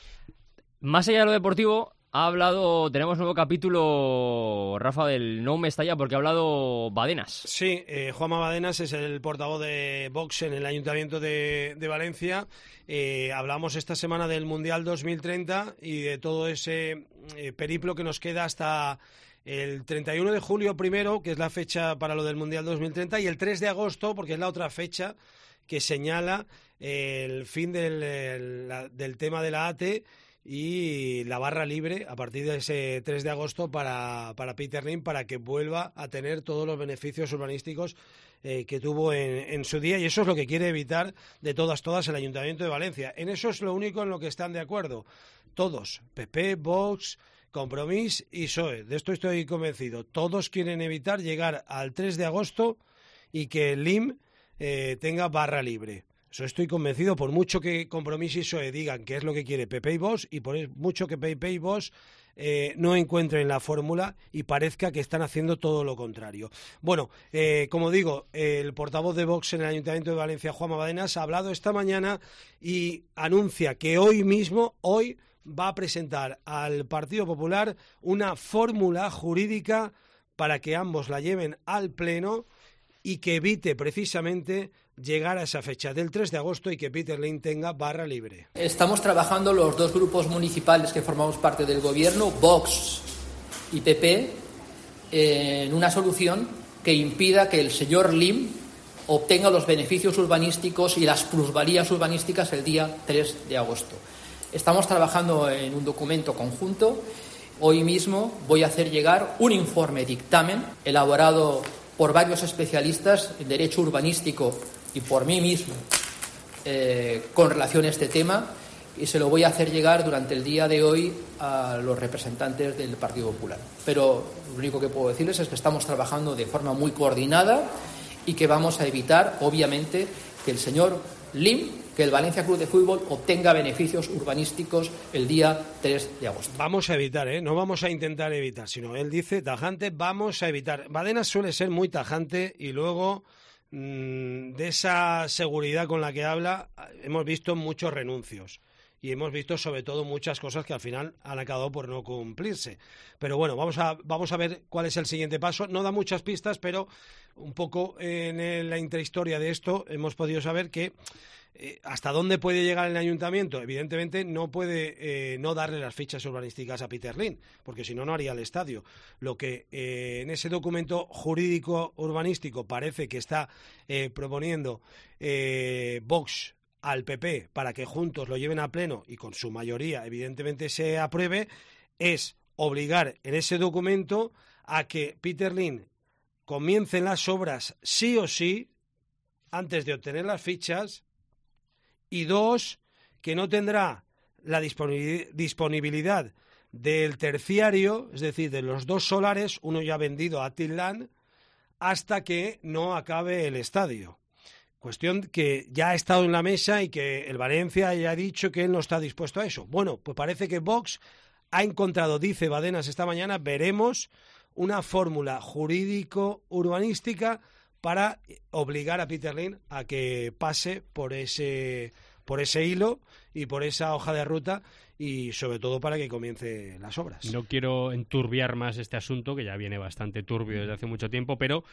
Más allá de lo deportivo, ha hablado, tenemos nuevo capítulo, Rafa, del No Mestalla, porque ha hablado Badenas. Sí, eh, Juanma Badenas es el portavoz de Vox en el Ayuntamiento de, de Valencia. Eh, hablamos esta semana del Mundial dos mil treinta y de todo ese eh, periplo que nos queda hasta el treinta y uno de julio primero, que es la fecha para lo del Mundial dos mil treinta, y el tres de agosto, porque es la otra fecha que señala eh, el fin del, el, la, del tema de la A T E y la barra libre a partir de ese tres de agosto para, para Peter Lim, para que vuelva a tener todos los beneficios urbanísticos eh, que tuvo en, en su día, y eso es lo que quiere evitar de todas, todas el Ayuntamiento de Valencia. En eso es lo único en lo que están de acuerdo todos, P P, Vox, Compromís y P S O E. De esto estoy convencido. Todos quieren evitar llegar al tres de agosto y que Lim eh, tenga barra libre. Eso estoy convencido, por mucho que Compromís y P S O E digan que es lo que quiere P P y Vox, y por mucho que P P y Vox eh, no encuentren la fórmula y parezca que están haciendo todo lo contrario. Bueno, eh, como digo, el portavoz de Vox en el Ayuntamiento de Valencia, Juanma Badenas, ha hablado esta mañana y anuncia que hoy mismo, hoy, va a presentar al Partido Popular una fórmula jurídica para que ambos la lleven al Pleno y que evite precisamente llegar a esa fecha del tres de agosto y que Peter Lim tenga barra libre. Estamos trabajando los dos grupos municipales que formamos parte del gobierno, Vox y P P, en una solución que impida que el señor Lim obtenga los beneficios urbanísticos y las plusvalías urbanísticas el día tres de agosto. Estamos trabajando en un documento conjunto. Hoy mismo voy a hacer llegar un informe dictamen elaborado por varios especialistas en derecho urbanístico y por mí mismo eh, con relación a este tema, y se lo voy a hacer llegar durante el día de hoy a los representantes del Partido Popular. Pero lo único que puedo decirles es que estamos trabajando de forma muy coordinada y que vamos a evitar, obviamente, que el señor Lim, que el Valencia Club de Fútbol obtenga beneficios urbanísticos el día tres de agosto. Vamos a evitar, ¿eh? No vamos a intentar evitar, sino él dice tajante, vamos a evitar. Badenas suele ser muy tajante y luego mmm, de esa seguridad con la que habla hemos visto muchos renuncios. Y hemos visto sobre todo muchas cosas que al final han acabado por no cumplirse. Pero bueno, vamos a, vamos a ver cuál es el siguiente paso. No da muchas pistas, pero un poco en el, la intrahistoria de esto hemos podido saber que eh, hasta dónde puede llegar el ayuntamiento. Evidentemente no puede eh, no darle las fichas urbanísticas a Peter Lim, porque si no, no haría el estadio. Lo que eh, en ese documento jurídico urbanístico parece que está eh, proponiendo eh, Vox al P P para que juntos lo lleven a pleno y con su mayoría evidentemente se apruebe, es obligar en ese documento a que Peter Lim comiencen las obras sí o sí antes de obtener las fichas, y dos, que no tendrá la disponibilidad del terciario, es decir, de los dos solares, uno ya vendido a Attiland, hasta que no acabe el estadio. Cuestión que ya ha estado en la mesa y que el Valencia ya ha dicho que él no está dispuesto a eso. Bueno, pues parece que Vox ha encontrado, dice Badenas esta mañana, veremos una fórmula jurídico-urbanística para obligar a Peter Lim a que pase por ese, por ese hilo y por esa hoja de ruta, y sobre todo para que comience las obras. No quiero enturbiar más este asunto, que ya viene bastante turbio desde hace mucho tiempo, pero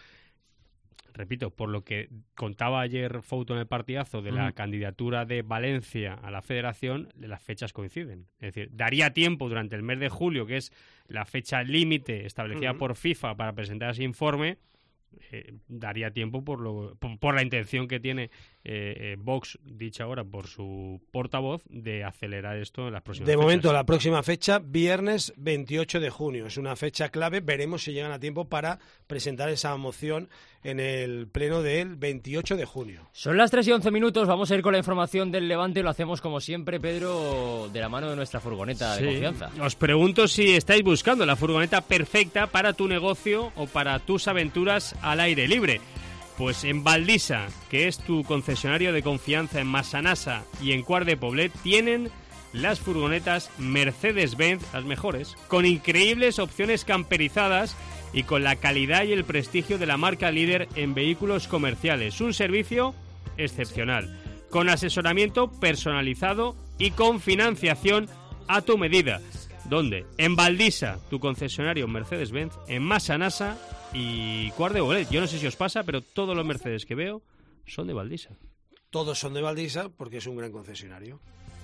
repito, por lo que contaba ayer Fouto en el partidazo de la mm. candidatura de Valencia a la federación, las fechas coinciden. Es decir, daría tiempo durante el mes de julio, que es la fecha límite establecida mm. por FIFA para presentar ese informe, eh, daría tiempo por, lo, por, por la intención que tiene eh, eh, Vox, dicha ahora por su portavoz, de acelerar esto en las próximas De fechas. momento, la próxima fecha, viernes veintiocho de junio. Es una fecha clave. Veremos si llegan a tiempo para presentar esa moción en el pleno del veintiocho de junio. Son las tres y once minutos. Vamos a ir con la información del Levante. Lo hacemos como siempre, Pedro, de la mano de nuestra furgoneta sí. de confianza. Os pregunto si estáis buscando la furgoneta perfecta para tu negocio o para tus aventuras al aire libre. Pues en Valdisa, que es tu concesionario de confianza en Massanassa y en Quart de Poblet, tienen las furgonetas Mercedes-Benz, las mejores, con increíbles opciones camperizadas y con la calidad y el prestigio de la marca líder en vehículos comerciales. Un servicio excepcional, con asesoramiento personalizado y con financiación a tu medida. ¿Dónde? En Valdisa, tu concesionario Mercedes-Benz, en Massanassa y Quart de Poblet. Yo no sé si os pasa, pero todos los Mercedes que veo son de Valdisa. Todos son de Valdisa porque es un gran concesionario.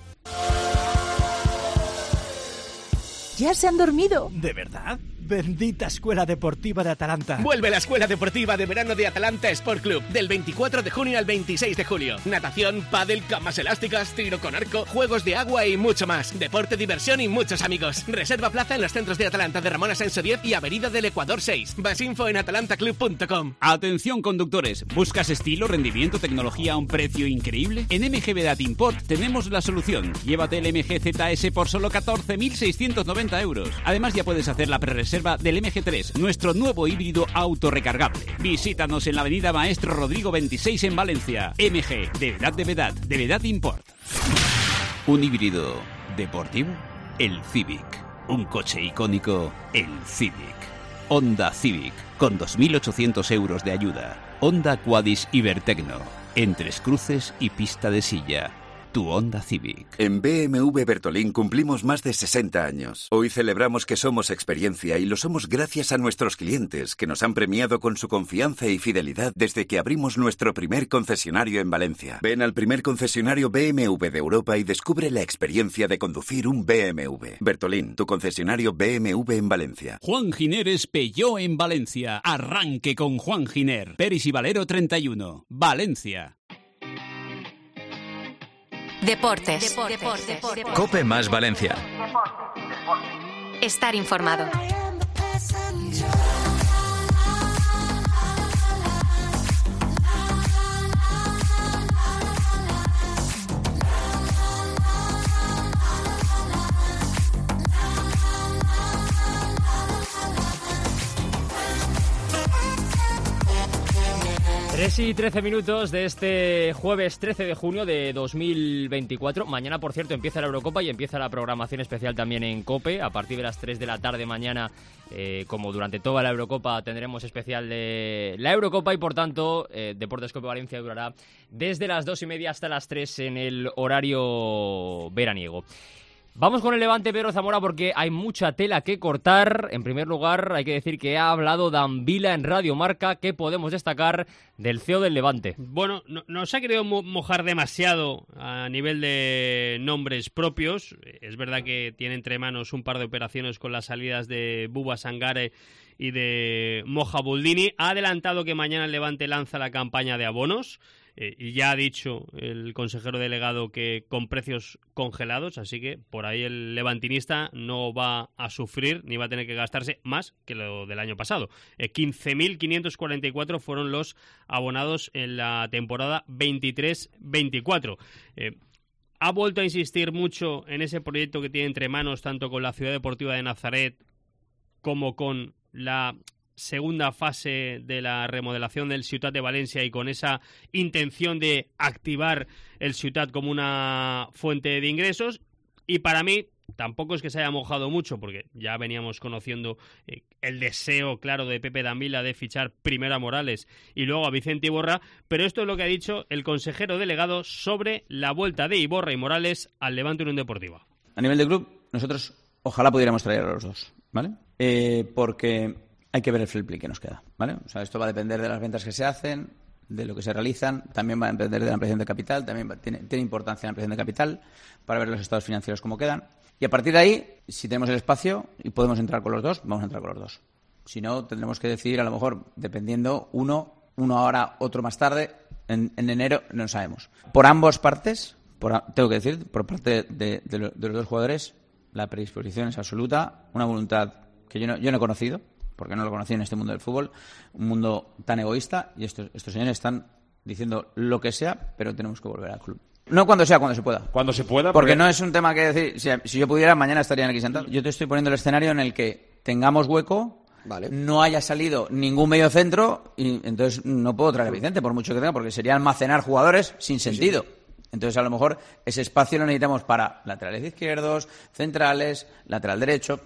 ¿Ya se han dormido? ¿De verdad? Bendita Escuela Deportiva de Atalanta. Vuelve la Escuela Deportiva de Verano de Atalanta Sport Club del veinticuatro de junio al veintiséis de julio. Natación, pádel, camas elásticas, tiro con arco, juegos de agua y mucho más. Deporte, diversión y muchos amigos. Reserva plaza en los centros de Atalanta de Ramón Asensio diez y Avenida del Ecuador seis. Más info en atalanta club punto com. Atención conductores, ¿buscas estilo, rendimiento, tecnología a un precio increíble? En M G Vedat Import tenemos la solución. Llévate el M G Z S por solo catorce mil seiscientos noventa euros. Además ya puedes hacer la prerreserva del M G tres, nuestro nuevo híbrido autorrecargable. Visítanos en la avenida Maestro Rodrigo veintiséis en Valencia. M G, de Vedat de Vedat, de Vedat Import. ¿Un híbrido deportivo? El Civic. Un coche icónico, el Civic. Honda Civic, con dos mil ochocientos euros de ayuda. Honda Quadis Ibertecno, en Tres Cruces y pista de silla. Tu Honda Civic. En B M W Bertolín cumplimos más de sesenta años. Hoy celebramos que somos experiencia y lo somos gracias a nuestros clientes, que nos han premiado con su confianza y fidelidad desde que abrimos nuestro primer concesionario en Valencia. Ven al primer concesionario B M W de Europa y descubre la experiencia de conducir un B M W. Bertolín, tu concesionario B M W en Valencia. Juan Giner Peugeot en Valencia. Arranque con Juan Giner. Peris y Valero treinta y uno. Valencia. Deportes. Deportes. Deportes. Deportes. COPE más Valencia. Estar informado. tres y trece minutos de este jueves trece de junio de dos mil veinticuatro. Mañana, por cierto, empieza la Eurocopa y empieza la programación especial también en COPE. A partir de las tres de la tarde mañana, eh, como durante toda la Eurocopa, tendremos especial de la Eurocopa y, por tanto, eh, Deportes COPE Valencia durará desde las dos y media hasta las tres en el horario veraniego. Vamos con el Levante, Pedro Zamora, porque hay mucha tela que cortar. En primer lugar, hay que decir que ha hablado Dan Vila en Radio Marca. ¿Qué podemos destacar del C E O del Levante? Bueno, no, no se ha querido mojar demasiado a nivel de nombres propios. Es verdad que tiene entre manos un par de operaciones con las salidas de Buba Sangare y de Moja Buldini. Ha adelantado que mañana el Levante lanza la campaña de abonos. Eh, y ya ha dicho el consejero delegado que con precios congelados, así que por ahí el levantinista no va a sufrir ni va a tener que gastarse más que lo del año pasado. Eh, quince mil quinientos cuarenta y cuatro fueron los abonados en la temporada veintitrés veinticuatro. Eh, ha vuelto a insistir mucho en ese proyecto que tiene entre manos tanto con la Ciudad Deportiva de Nazaret como con la segunda fase de la remodelación del Ciutat de Valencia y con esa intención de activar el Ciutat como una fuente de ingresos. Y para mí tampoco es que se haya mojado mucho, porque ya veníamos conociendo eh, el deseo claro de Pepe Dambila de fichar primero a Morales y luego a Vicente Iborra, pero esto es lo que ha dicho el consejero delegado sobre la vuelta de Iborra y Morales al Levante Unión Deportiva. A nivel de club, nosotros ojalá pudiéramos traer a los dos, ¿vale? Eh, porque hay que ver el fair play que nos queda, ¿vale? O sea, esto va a depender de las ventas que se hacen, de lo que se realizan, también va a depender de la ampliación de capital, también va, tiene, tiene importancia la ampliación de capital para ver los estados financieros cómo quedan. Y a partir de ahí, si tenemos el espacio y podemos entrar con los dos, vamos a entrar con los dos. Si no, tendremos que decidir, a lo mejor, dependiendo, uno, uno ahora, otro más tarde, en, en enero, no sabemos. Por ambas partes, por, tengo que decir, por parte de, de, de los dos jugadores, la predisposición es absoluta, una voluntad que yo no, yo no he conocido, porque no lo conocí en este mundo del fútbol, un mundo tan egoísta, y estos, estos señores están diciendo lo que sea, pero tenemos que volver al club. No cuando sea, cuando se pueda. Cuando se pueda. Porque, porque no es un tema que decir, si, si yo pudiera, mañana estarían aquí sentados. Yo te estoy poniendo el escenario en el que tengamos hueco, vale, no haya salido ningún medio centro, y entonces no puedo traer a Vicente, por mucho que tenga, porque sería almacenar jugadores sin sentido. Sí, sí. Entonces, a lo mejor, ese espacio lo necesitamos para laterales izquierdos, centrales, lateral derecho.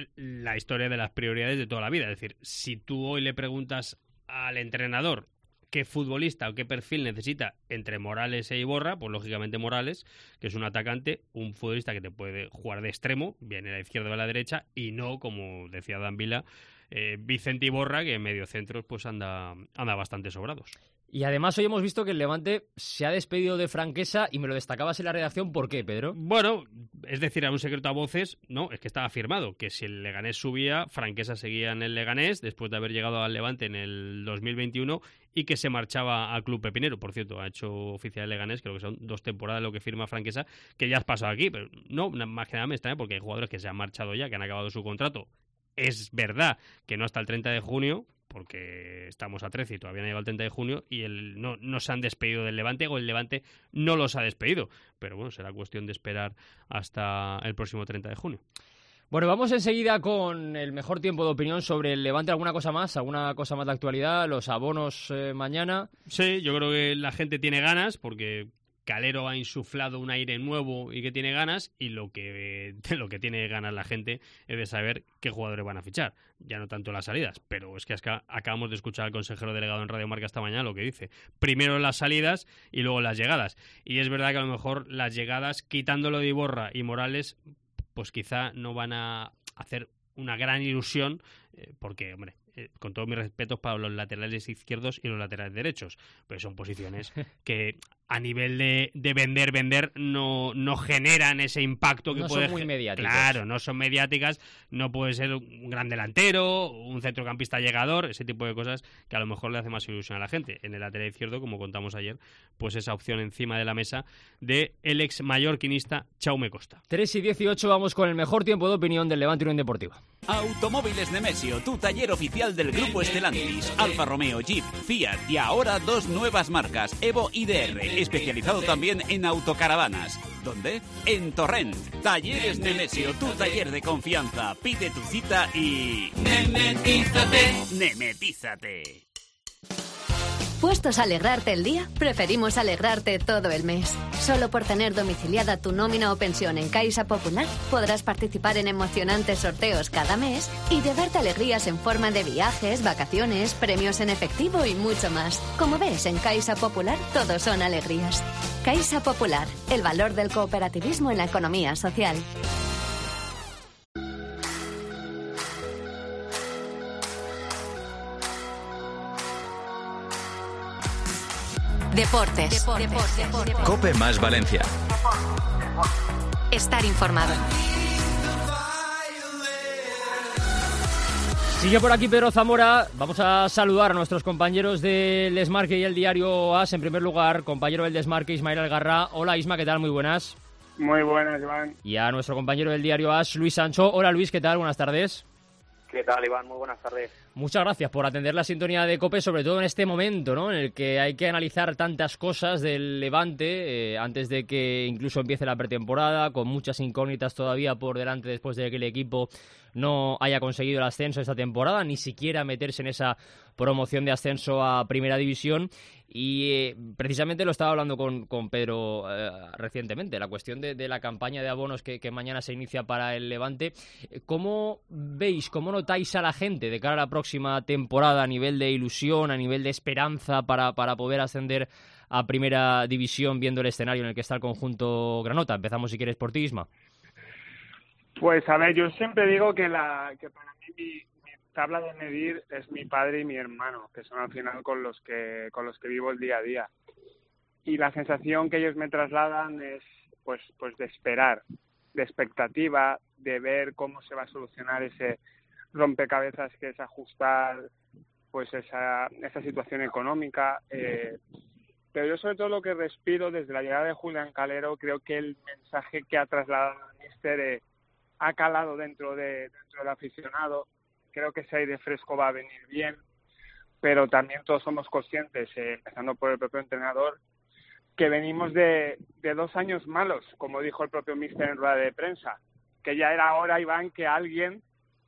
La historia de las prioridades de toda la vida. Es decir, si tú hoy le preguntas al entrenador qué futbolista o qué perfil necesita entre Morales e Iborra, pues lógicamente Morales, que es un atacante, un futbolista que te puede jugar de extremo, bien a la izquierda o a la derecha, y no, como decía Dambila, eh, Vicente Iborra, que en medio centros pues anda, anda bastante sobrados. Y además hoy hemos visto que el Levante se ha despedido de Franquesa y me lo destacabas en la redacción. ¿Por qué, Pedro? Bueno, es decir, a un secreto a voces, no, es que estaba firmado que si el Leganés subía, Franquesa seguía en el Leganés después de haber llegado al Levante en el dos mil veintiuno y que se marchaba al Club Pepinero. Por cierto, ha hecho oficial el Leganés, creo que son dos temporadas lo que firma Franquesa, que ya has pasado aquí, pero no, más que nada me extraña porque hay jugadores que se han marchado ya, que han acabado su contrato. Es verdad que no hasta el treinta de junio, porque estamos a trece y todavía no ha llegado el treinta de junio, y el, no, no se han despedido del Levante, o el Levante no los ha despedido. Pero bueno, será cuestión de esperar hasta el próximo treinta de junio. Bueno, vamos enseguida con el mejor tiempo de opinión sobre el Levante. ¿Alguna cosa más? ¿Alguna cosa más de actualidad? ¿Los abonos eh, mañana? Sí, yo creo que la gente tiene ganas, porque Calero ha insuflado un aire nuevo y que tiene ganas, y lo que de lo que tiene ganas la gente es de saber qué jugadores van a fichar. Ya no tanto las salidas, pero es que acabamos de escuchar al consejero delegado en Radio Marca esta mañana lo que dice. Primero las salidas y luego las llegadas. Y es verdad que a lo mejor las llegadas, quitándolo de Iborra y Morales, pues quizá no van a hacer una gran ilusión, eh, porque, hombre, eh, con todos mis respetos para los laterales izquierdos y los laterales derechos, pero son posiciones que a nivel de, de vender, vender, no, no generan ese impacto que no puede... No son muy mediáticas. Claro, no son mediáticas, no puede ser un gran delantero, un centrocampista llegador, ese tipo de cosas que a lo mejor le hace más ilusión a la gente. En el lateral izquierdo, como contamos ayer, pues esa opción encima de la mesa de el ex mallorquinista Jaume Costa. tres y dieciocho, vamos con el mejor tiempo de opinión del Levante Unión Deportiva. Automóviles Nemesio, tu taller oficial del Grupo Stellantis, Alfa Romeo, Jeep, Fiat y ahora dos nuevas marcas, Evo y D R, especializado también en autocaravanas. ¿Dónde? En Torrent. Talleres Nemesio, tu taller de confianza. Pide tu cita y... ¡Nemetízate! ¡Nemetízate! ¿Puestos a alegrarte el día? Preferimos alegrarte todo el mes. Solo por tener domiciliada tu nómina o pensión en Caixa Popular podrás participar en emocionantes sorteos cada mes y llevarte alegrías en forma de viajes, vacaciones, premios en efectivo y mucho más. Como ves, en Caixa Popular todo son alegrías. Caixa Popular, el valor del cooperativismo en la economía social. Deportes. Deportes. Deportes. Deportes. COPE más Valencia. Estar informado. Sigue por aquí Pedro Zamora. Vamos a saludar a nuestros compañeros del Desmarque y el diario AS. En primer lugar, compañero del Desmarque, Ismael Algarra. Hola Isma, ¿qué tal? Muy buenas. Muy buenas, Iván. Y a nuestro compañero del diario AS, Luis Sancho. Hola Luis, ¿qué tal? Buenas tardes. ¿Qué tal, Iván? Muy buenas tardes. Muchas gracias por atender la sintonía de COPE, sobre todo en este momento, ¿no?, en el que hay que analizar tantas cosas del Levante eh, antes de que incluso empiece la pretemporada, con muchas incógnitas todavía por delante después de que el equipo no haya conseguido el ascenso esta temporada, ni siquiera meterse en esa promoción de ascenso a Primera División. Y eh, precisamente lo estaba hablando con, con Pedro eh, recientemente, la cuestión de, de la campaña de abonos que, que mañana se inicia para el Levante. ¿Cómo veis, cómo notáis a la gente de cara a la próxima temporada a nivel de ilusión, a nivel de esperanza para, para poder ascender a Primera División, viendo el escenario en el que está el conjunto granota? Empezamos, si quieres, por ti, Isma. Pues a ver, yo siempre digo que, la, que para mí mi, mi tabla de medir es mi padre y mi hermano, que son al final con los que con los que vivo el día a día. Y la sensación que ellos me trasladan es pues pues de esperar, de expectativa, de ver cómo se va a solucionar ese rompecabezas que es ajustar pues esa esa situación económica. Eh, pero yo sobre todo lo que respiro desde la llegada de Julián Calero, creo que el mensaje que ha trasladado el míster eh, ha calado dentro de dentro del aficionado. Creo que ese aire fresco va a venir bien, pero también todos somos conscientes, eh, empezando por el propio entrenador, que venimos de, de dos años malos, como dijo el propio míster en rueda de prensa, que ya era hora, Iván, que alguien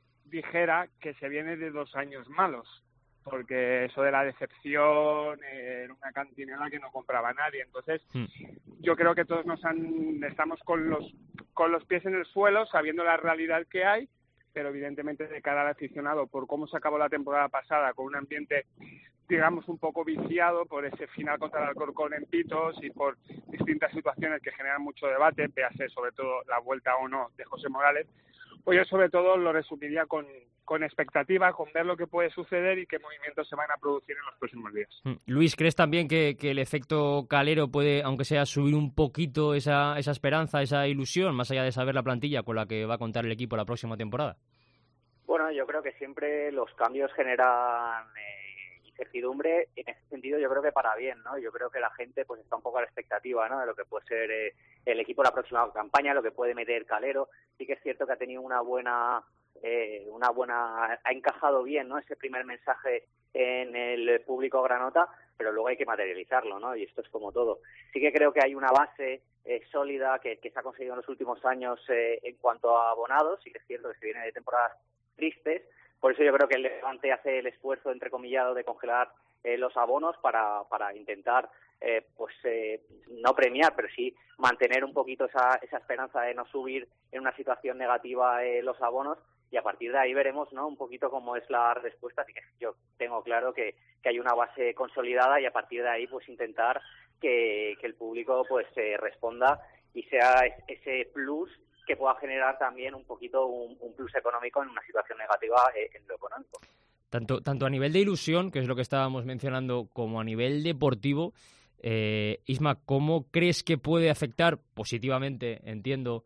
dijera que se viene de dos años malos, porque eso de la decepción eh, era una cantinela que no compraba nadie. Entonces, mm. yo creo que todos nos han, estamos con los con los pies en el suelo, sabiendo la realidad que hay, pero evidentemente de cara al aficionado, por cómo se acabó la temporada pasada, con un ambiente, digamos, un poco viciado por ese final contra el Alcorcón en Pitos y por distintas situaciones que generan mucho debate, véase sobre todo la vuelta o no de José Morales, pues yo sobre todo lo resumiría con, con expectativa, con ver lo que puede suceder y qué movimientos se van a producir en los próximos días. Luis, ¿crees también que, que el efecto Calero puede, aunque sea, subir un poquito esa, esa esperanza, esa ilusión, más allá de saber la plantilla con la que va a contar el equipo la próxima temporada? Bueno, yo creo que siempre los cambios generan eh, incertidumbre. En ese sentido, yo creo que para bien, ¿no? Yo creo que la gente pues está un poco a la expectativa, ¿no?, de lo que puede ser eh, el equipo la próxima campaña, lo que puede meter Calero. Sí que es cierto que ha tenido una buena, eh, una buena, ha encajado bien, ¿no?, ese primer mensaje en el público granota, pero luego hay que materializarlo, ¿no? Y esto es como todo. Sí que creo que hay una base eh, sólida que, que se ha conseguido en los últimos años eh, en cuanto a abonados. Sí que es cierto que se viene de temporadas tristes, por eso yo creo que el Levante hace el esfuerzo entrecomillado de congelar eh, los abonos para, para intentar eh, pues eh, no premiar, pero sí mantener un poquito esa, esa esperanza de no subir en una situación negativa eh, los abonos, y a partir de ahí veremos, ¿no?, un poquito cómo es la respuesta. Así que yo tengo claro que, que hay una base consolidada, y a partir de ahí pues intentar que, que el público pues eh, responda y sea ese plus que pueda generar también un poquito un, un plus económico en una situación negativa eh, en lo económico. Tanto, tanto a nivel de ilusión, que es lo que estábamos mencionando, como a nivel deportivo, eh, Isma, ¿cómo crees que puede afectar positivamente, entiendo,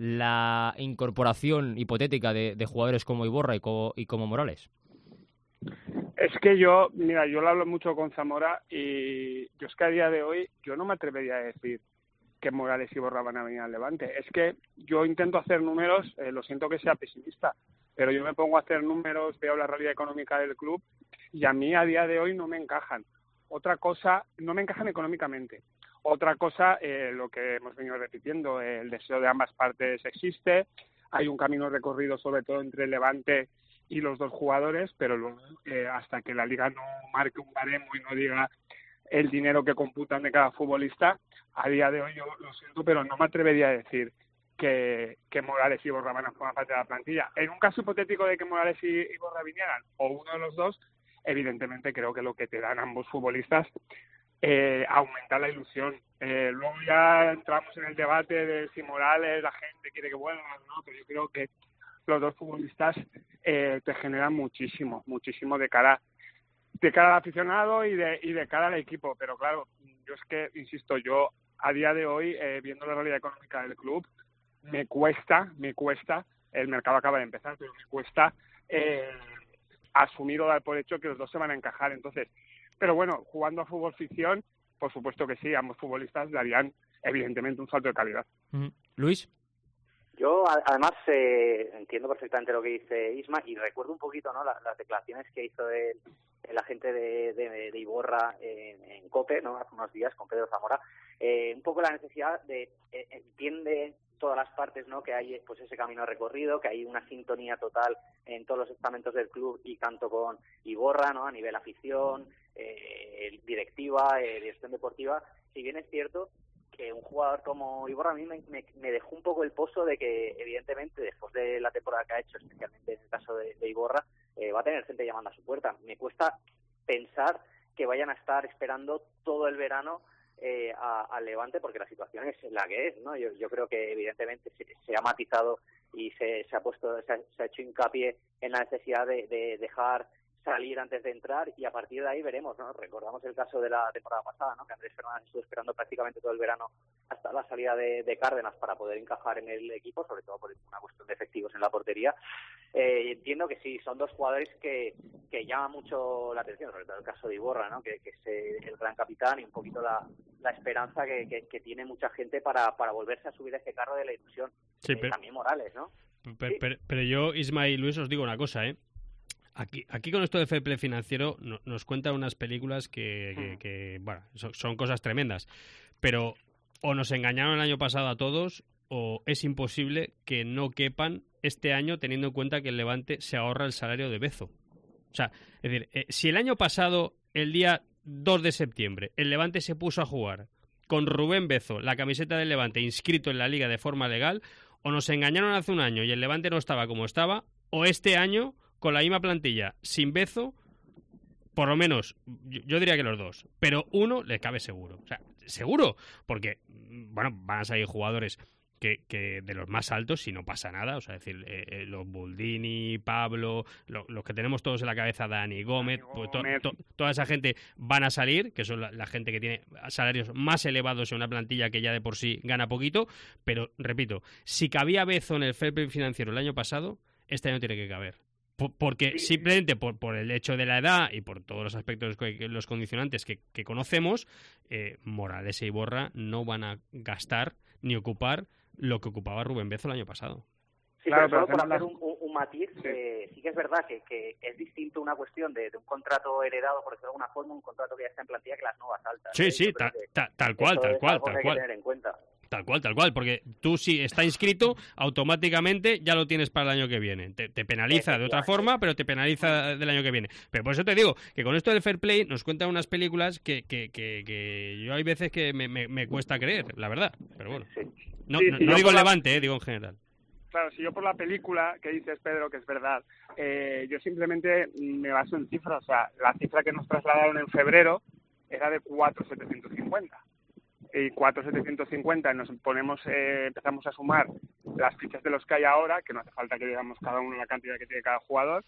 la incorporación hipotética de, de jugadores como Iborra y como, y como Morales? Es que yo, mira, yo lo hablo mucho con Zamora, y yo es que a día de hoy yo no me atrevería a decir que Morales y Iborra van a venir al Levante. Es que yo intento hacer números, eh, lo siento que sea pesimista, pero yo me pongo a hacer números, veo la realidad económica del club y a mí a día de hoy no me encajan. Otra cosa, no me encajan económicamente. Otra cosa, eh, lo que hemos venido repitiendo, eh, el deseo de ambas partes existe, hay un camino recorrido sobre todo entre el Levante y los dos jugadores, pero luego, eh, hasta que la Liga no marque un baremo y no diga el dinero que computan de cada futbolista, a día de hoy yo lo siento, pero no me atrevería a decir que, que Morales y Iborra van a formar parte de la plantilla. En un caso hipotético de que Morales y Iborra vinieran, o uno de los dos, evidentemente creo que lo que te dan ambos futbolistas eh, aumenta la ilusión. Eh, luego ya entramos en el debate de si Morales, la gente quiere que vuelvan, ¿no? Pero yo creo que los dos futbolistas eh, te generan muchísimo, muchísimo de cara de cara al aficionado y de y de cara al equipo. Pero claro, yo es que, insisto, yo a día de hoy, eh, viendo la realidad económica del club, me cuesta, me cuesta, el mercado acaba de empezar, pero me cuesta eh, asumir o dar por hecho que los dos se van a encajar. Entonces, pero bueno, jugando a fútbol ficción, por supuesto que sí, ambos futbolistas darían evidentemente un salto de calidad. Uh-huh. Luis. Yo, además, eh, entiendo perfectamente lo que dice Isma y recuerdo un poquito, ¿no?, las, las declaraciones que hizo el, el agente de, de, de Iborra en, en COPE, ¿no?, hace unos días con Pedro Zamora, eh, un poco la necesidad de, eh, entiende todas las partes, ¿no?, que hay pues ese camino recorrido, que hay una sintonía total en todos los estamentos del club y tanto con Iborra, ¿no?, a nivel afición, eh, directiva, eh, dirección deportiva. Si bien es cierto que un jugador como Iborra a mí me, me, me dejó un poco el pozo de que, evidentemente, después de la temporada que ha hecho, especialmente en el caso de, de Iborra, eh, va a tener gente llamando a su puerta. Me cuesta pensar que vayan a estar esperando todo el verano eh, al Levante, porque la situación es la que es, ¿no? Yo, yo creo que, evidentemente, se, se ha matizado y se, se ha puesto, se ha, se ha hecho hincapié en la necesidad de, de dejar salir antes de entrar y a partir de ahí veremos, ¿no? Recordamos el caso de la temporada pasada, ¿no?, que Andrés Fernández estuvo esperando prácticamente todo el verano hasta la salida de, de Cárdenas para poder encajar en el equipo, sobre todo por una cuestión de efectivos en la portería. Eh, entiendo que sí, son dos jugadores que, que llaman mucho la atención, sobre todo el caso de Iborra, ¿no?, que, que es el gran capitán y un poquito la, la esperanza que, que, que tiene mucha gente para, para volverse a subir a ese carro de la ilusión. Sí, eh, pero, también Morales, ¿no? Pero, sí. pero, pero yo, Isma y Luis, os digo una cosa, ¿eh? Aquí, aquí con esto de fair play financiero no, nos cuentan unas películas que, que, que bueno, son, son cosas tremendas, pero o nos engañaron el año pasado a todos o es imposible que no quepan este año teniendo en cuenta que el Levante se ahorra el salario de Bezo. O sea, es decir, eh, si el año pasado, el día dos de septiembre, el Levante se puso a jugar con Rubén Bezo, la camiseta del Levante, inscrito en la Liga de forma legal, o nos engañaron hace un año y el Levante no estaba como estaba, o este año, con la misma plantilla, sin Bezo, por lo menos, yo, yo diría que los dos, pero uno le cabe seguro. O sea, seguro, porque, bueno, van a salir jugadores que, que de los más altos si no pasa nada, o sea, es decir, eh, eh, los Buldini, Pablo, lo, los que tenemos todos en la cabeza, Dani Gómez, Dani pues to, Gómez. to, toda esa gente van a salir, que son la, la gente que tiene salarios más elevados en una plantilla que ya de por sí gana poquito, pero, repito, si cabía Bezo en el fair play financiero el año pasado, este año tiene que caber. Porque simplemente por, por el hecho de la edad y por todos los aspectos, los condicionantes que, que conocemos, eh, Morales e Iborra no van a gastar ni ocupar lo que ocupaba Rubén Bezo el año pasado. Sí, claro, pero, pero solo por hacer un, un, un matiz, sí. Eh, sí que es verdad que, que es distinto una cuestión de, de un contrato heredado, por decirlo de alguna forma, un contrato que ya está en plantilla que las nuevas altas. Sí, ¿eh? sí, ta, ta, tal cual, tal cual, tal cual. Tener en cuenta. Tal cual, tal cual, porque tú si está inscrito, automáticamente ya lo tienes para el año que viene. Te, te penaliza de otra forma, pero te penaliza del año que viene. Pero por eso te digo que con esto del fair play nos cuentan unas películas que, que, que, que yo hay veces que me, me, me cuesta creer, la verdad. Pero bueno, no, sí, no, sí, no digo el la... Levante, eh, digo en general. Claro, si yo por la película que dices, Pedro, que es verdad, eh, yo simplemente me baso en cifras. O sea, la cifra que nos trasladaron en febrero era de cuatro mil setecientos cincuenta. Y cuatro mil setecientos cincuenta nos ponemos, eh, empezamos a sumar las fichas de los que hay ahora, que no hace falta que digamos cada uno la cantidad que tiene cada jugador,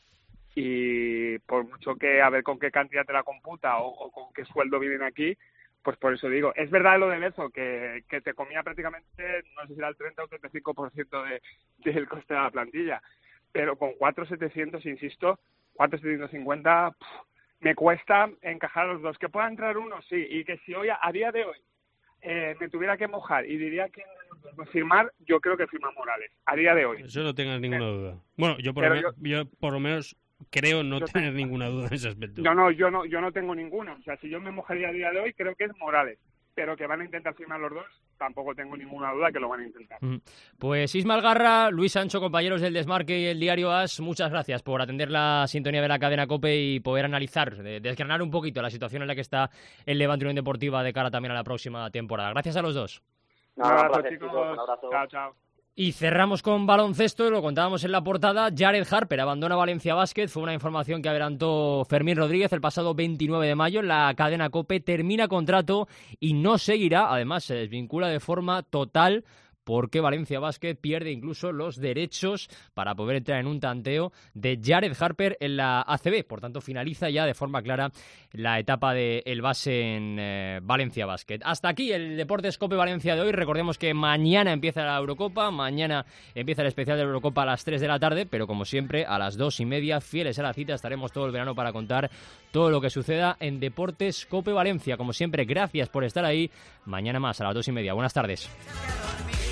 y por mucho que a ver con qué cantidad te la computa o, o con qué sueldo viven aquí, pues por eso digo, es verdad lo de Bezo, que, que te comía prácticamente, no sé si era el treinta o treinta y cinco por ciento de, del coste de la plantilla, pero con cuatro mil setecientos, insisto, cuatro mil setecientos cincuenta, pff, me cuesta encajar a los dos. Que pueda entrar uno, sí, y que si hoy, a día de hoy, Eh, me tuviera que mojar y diría que firmar, yo creo que firma Morales, a día de hoy. Eso no tengas ninguna eh, duda. Bueno, yo por, lo yo, yo por lo menos creo no tener tengo, ninguna duda en ese aspecto. No, no, yo no, yo no tengo ninguna. O sea, si yo me mojaría a día de hoy, creo que es Morales. Pero que van a intentar firmar los dos, tampoco tengo ninguna duda que lo van a intentar. Pues Ismael Garra, Luis Sancho, compañeros del Desmarque y el Diario As, muchas gracias por atender la sintonía de la cadena COPE y poder analizar, desgranar un poquito la situación en la que está el Levante Unión Deportiva de cara también a la próxima temporada. Gracias a los dos. No, un abrazo, chicos. Un abrazo. Chao, chao. Y cerramos con baloncesto, lo contábamos en la portada, Jared Harper abandona Valencia Basket, fue una información que adelantó Fermín Rodríguez el pasado veintinueve de mayo en la cadena COPE, termina contrato y no seguirá, además se desvincula de forma total porque Valencia Basket pierde incluso los derechos para poder entrar en un tanteo de Jared Harper en la A C B. Por tanto, finaliza ya de forma clara la etapa del base en eh, Valencia Basket. Hasta aquí el Deportes COPE Valencia de hoy. Recordemos que mañana empieza la Eurocopa, mañana empieza el especial de la Eurocopa a las tres de la tarde, pero como siempre a las dos y media, fieles a la cita, estaremos todo el verano para contar todo lo que suceda en Deportes COPE Valencia. Como siempre, gracias por estar ahí. Mañana más a las dos y media. Buenas tardes.